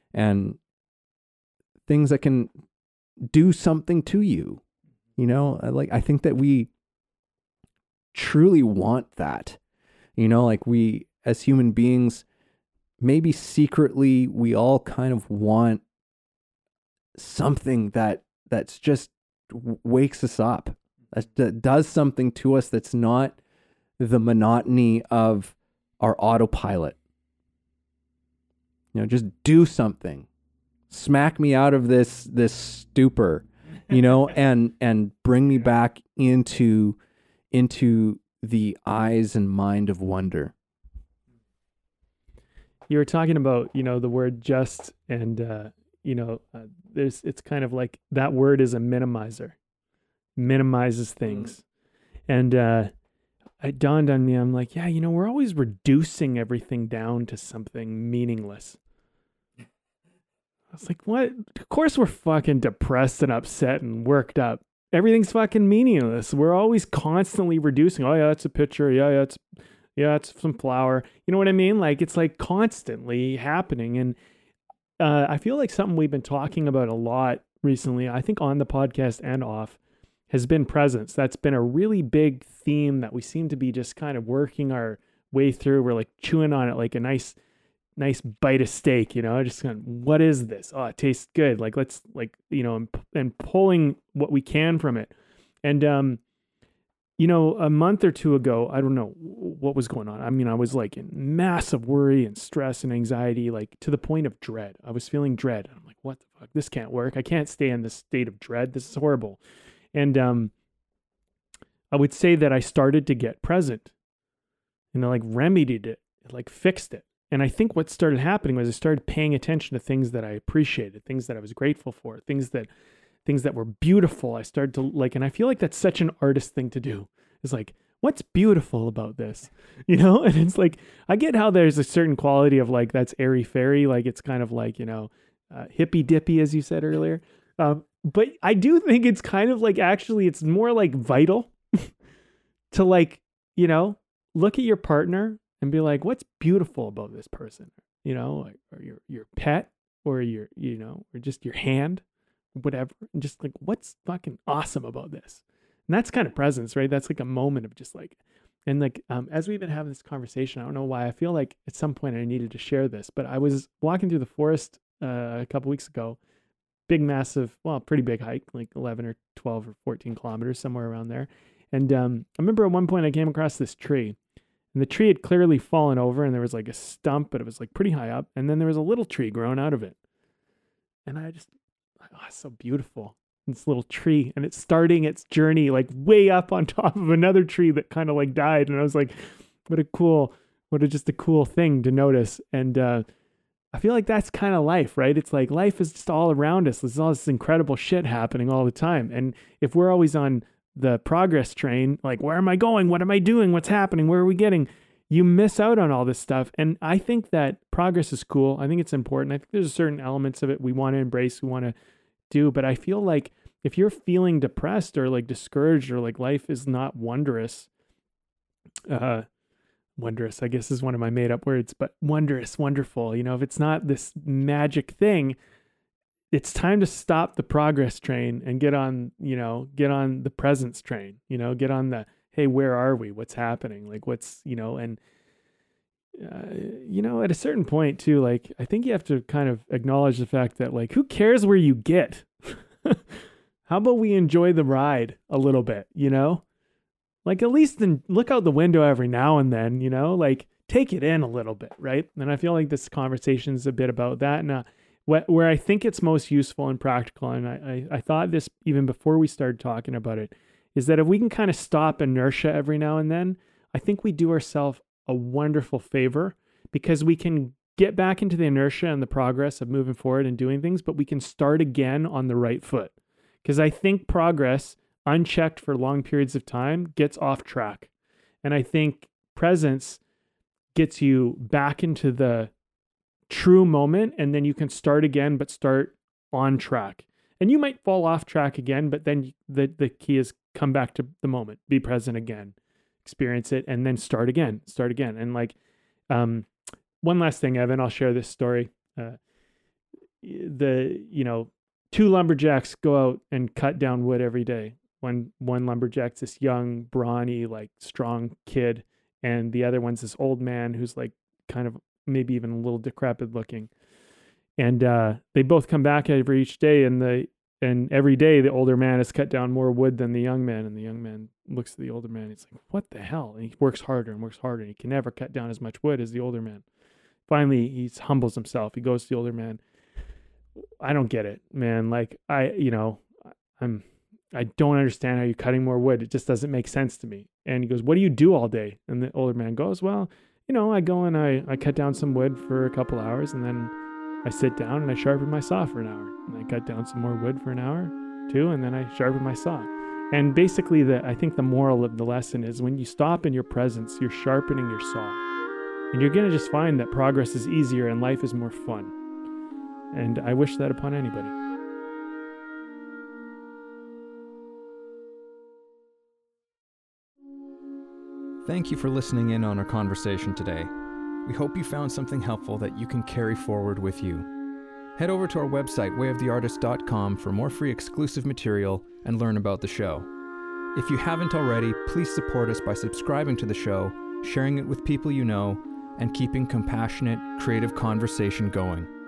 Speaker 1: things that can do something to you. I think that we truly want that. Like we as human beings, maybe secretly we all kind of want something that's just wakes us up, that does something to us that's not the monotony of our autopilot. Just do something, smack me out of this stupor, and bring me back into the eyes and mind of wonder.
Speaker 2: You were talking about, the word just, and it's kind of like that word is a minimizer, minimizes things. And it dawned on me, I'm like, yeah, we're always reducing everything down to something meaningless. I was like, what? Of course we're fucking depressed and upset and worked up. Everything's fucking meaningless. We're always constantly reducing. Oh yeah, that's a picture. Yeah, it's some flower. You know what I mean? Like it's like constantly happening. And I feel like something we've been talking about a lot recently, I think on the podcast and off, has been presence. That's been a really big theme that we seem to be just kind of working our way through. We're like chewing on it like a nice bite of steak, just kind of, what is this? Oh, it tastes good. Like, let's and pulling what we can from it. And, a month or two ago, I don't know what was going on. I mean, I was like in massive worry and stress and anxiety, like to the point of dread. I was feeling dread. I'm like, what the fuck? This can't work. I can't stay in this state of dread. This is horrible. And, I would say that I started to get present and I like remedied it, like fixed it. And I think what started happening was I started paying attention to things that I appreciated, things that I was grateful for, things that were beautiful. I started to like, and I feel like that's such an artist thing to do. It's like, what's beautiful about this? And it's like, I get how there's a certain quality of like, that's airy fairy. Like it's kind of like, hippy dippy, as you said earlier. But I do think it's kind of like, actually, it's more like vital to like, look at your partner and be like, what's beautiful about this person, or your pet, or your, or just your hand, whatever. And just like, what's fucking awesome about this? And that's kind of presence, right? That's like a moment of just like, and like, as we've been having this conversation, I don't know why I feel like at some point I needed to share this, but I was walking through the forest a couple weeks ago, big, massive, well, pretty big hike, like 11 or 12 or 14 kilometers, somewhere around there. And I remember at one point I came across this tree. And the tree had clearly fallen over and there was like a stump, but it was like pretty high up. And then there was a little tree growing out of it. And I just, oh, it's so beautiful. This little tree, and it's starting its journey like way up on top of another tree that kind of like died. And I was like, just a cool thing to notice. And I feel like that's kind of life, right? It's like life is just all around us. There's all this incredible shit happening all the time. And if we're always on the progress train, like, where am I going? What am I doing? What's happening? Where are we getting? You miss out on all this stuff. And I think that progress is cool. I think it's important. I think there's certain elements of it we want to embrace, we want to do. But I feel like if you're feeling depressed or like discouraged or like life is not wondrous, wondrous, I guess is one of my made up words, but wondrous, wonderful, if it's not this magic thing, it's time to stop the progress train and get on the presence train, get on the, hey, where are we? What's happening? Like what's, and, at a certain point too, like, I think you have to kind of acknowledge the fact that like, who cares where you get? How about we enjoy the ride a little bit, like at least then look out the window every now and then, like take it in a little bit, right? And I feel like this conversation is a bit about that. And where I think it's most useful and practical, and I thought this even before we started talking about it, is that if we can kind of stop inertia every now and then, I think we do ourselves a wonderful favor, because we can get back into the inertia and the progress of moving forward and doing things, but we can start again on the right foot. Because I think progress, unchecked for long periods of time, gets off track. And I think presence gets you back into the true moment, and then you can start again, but start on track. And you might fall off track again, but then the key is come back to the moment, be present again, experience it, and then start again. And like, one last thing, Evan, I'll share this story. Two lumberjacks go out and cut down wood every day. One lumberjack's this young, brawny, like strong kid, and the other one's this old man who's like kind of maybe even a little decrepit looking. And they both come back each day, and every day the older man has cut down more wood than the young man. And the young man looks at the older man. He's like, "What the hell?" And he works harder and works harder. And he can never cut down as much wood as the older man. Finally, he humbles himself. He goes to the older man. "I don't get it, man. Like, I don't understand how you're cutting more wood. It just doesn't make sense to me." And he goes, "What do you do all day?" And the older man goes, "Well, I go and I cut down some wood for a couple hours, and then I sit down and I sharpen my saw for an hour. And I cut down some more wood for an hour, too, and then I sharpen my saw." And basically, I think the moral of the lesson is when you stop in your presence, you're sharpening your saw. And you're going to just find that progress is easier and life is more fun. And I wish that upon anybody.
Speaker 3: Thank you for listening in on our conversation today. We hope you found something helpful that you can carry forward with you. Head over to our website, wayoftheartist.com, for more free exclusive material and learn about the show. If you haven't already, please support us by subscribing to the show, sharing it with people you know, and keeping compassionate, creative conversation going.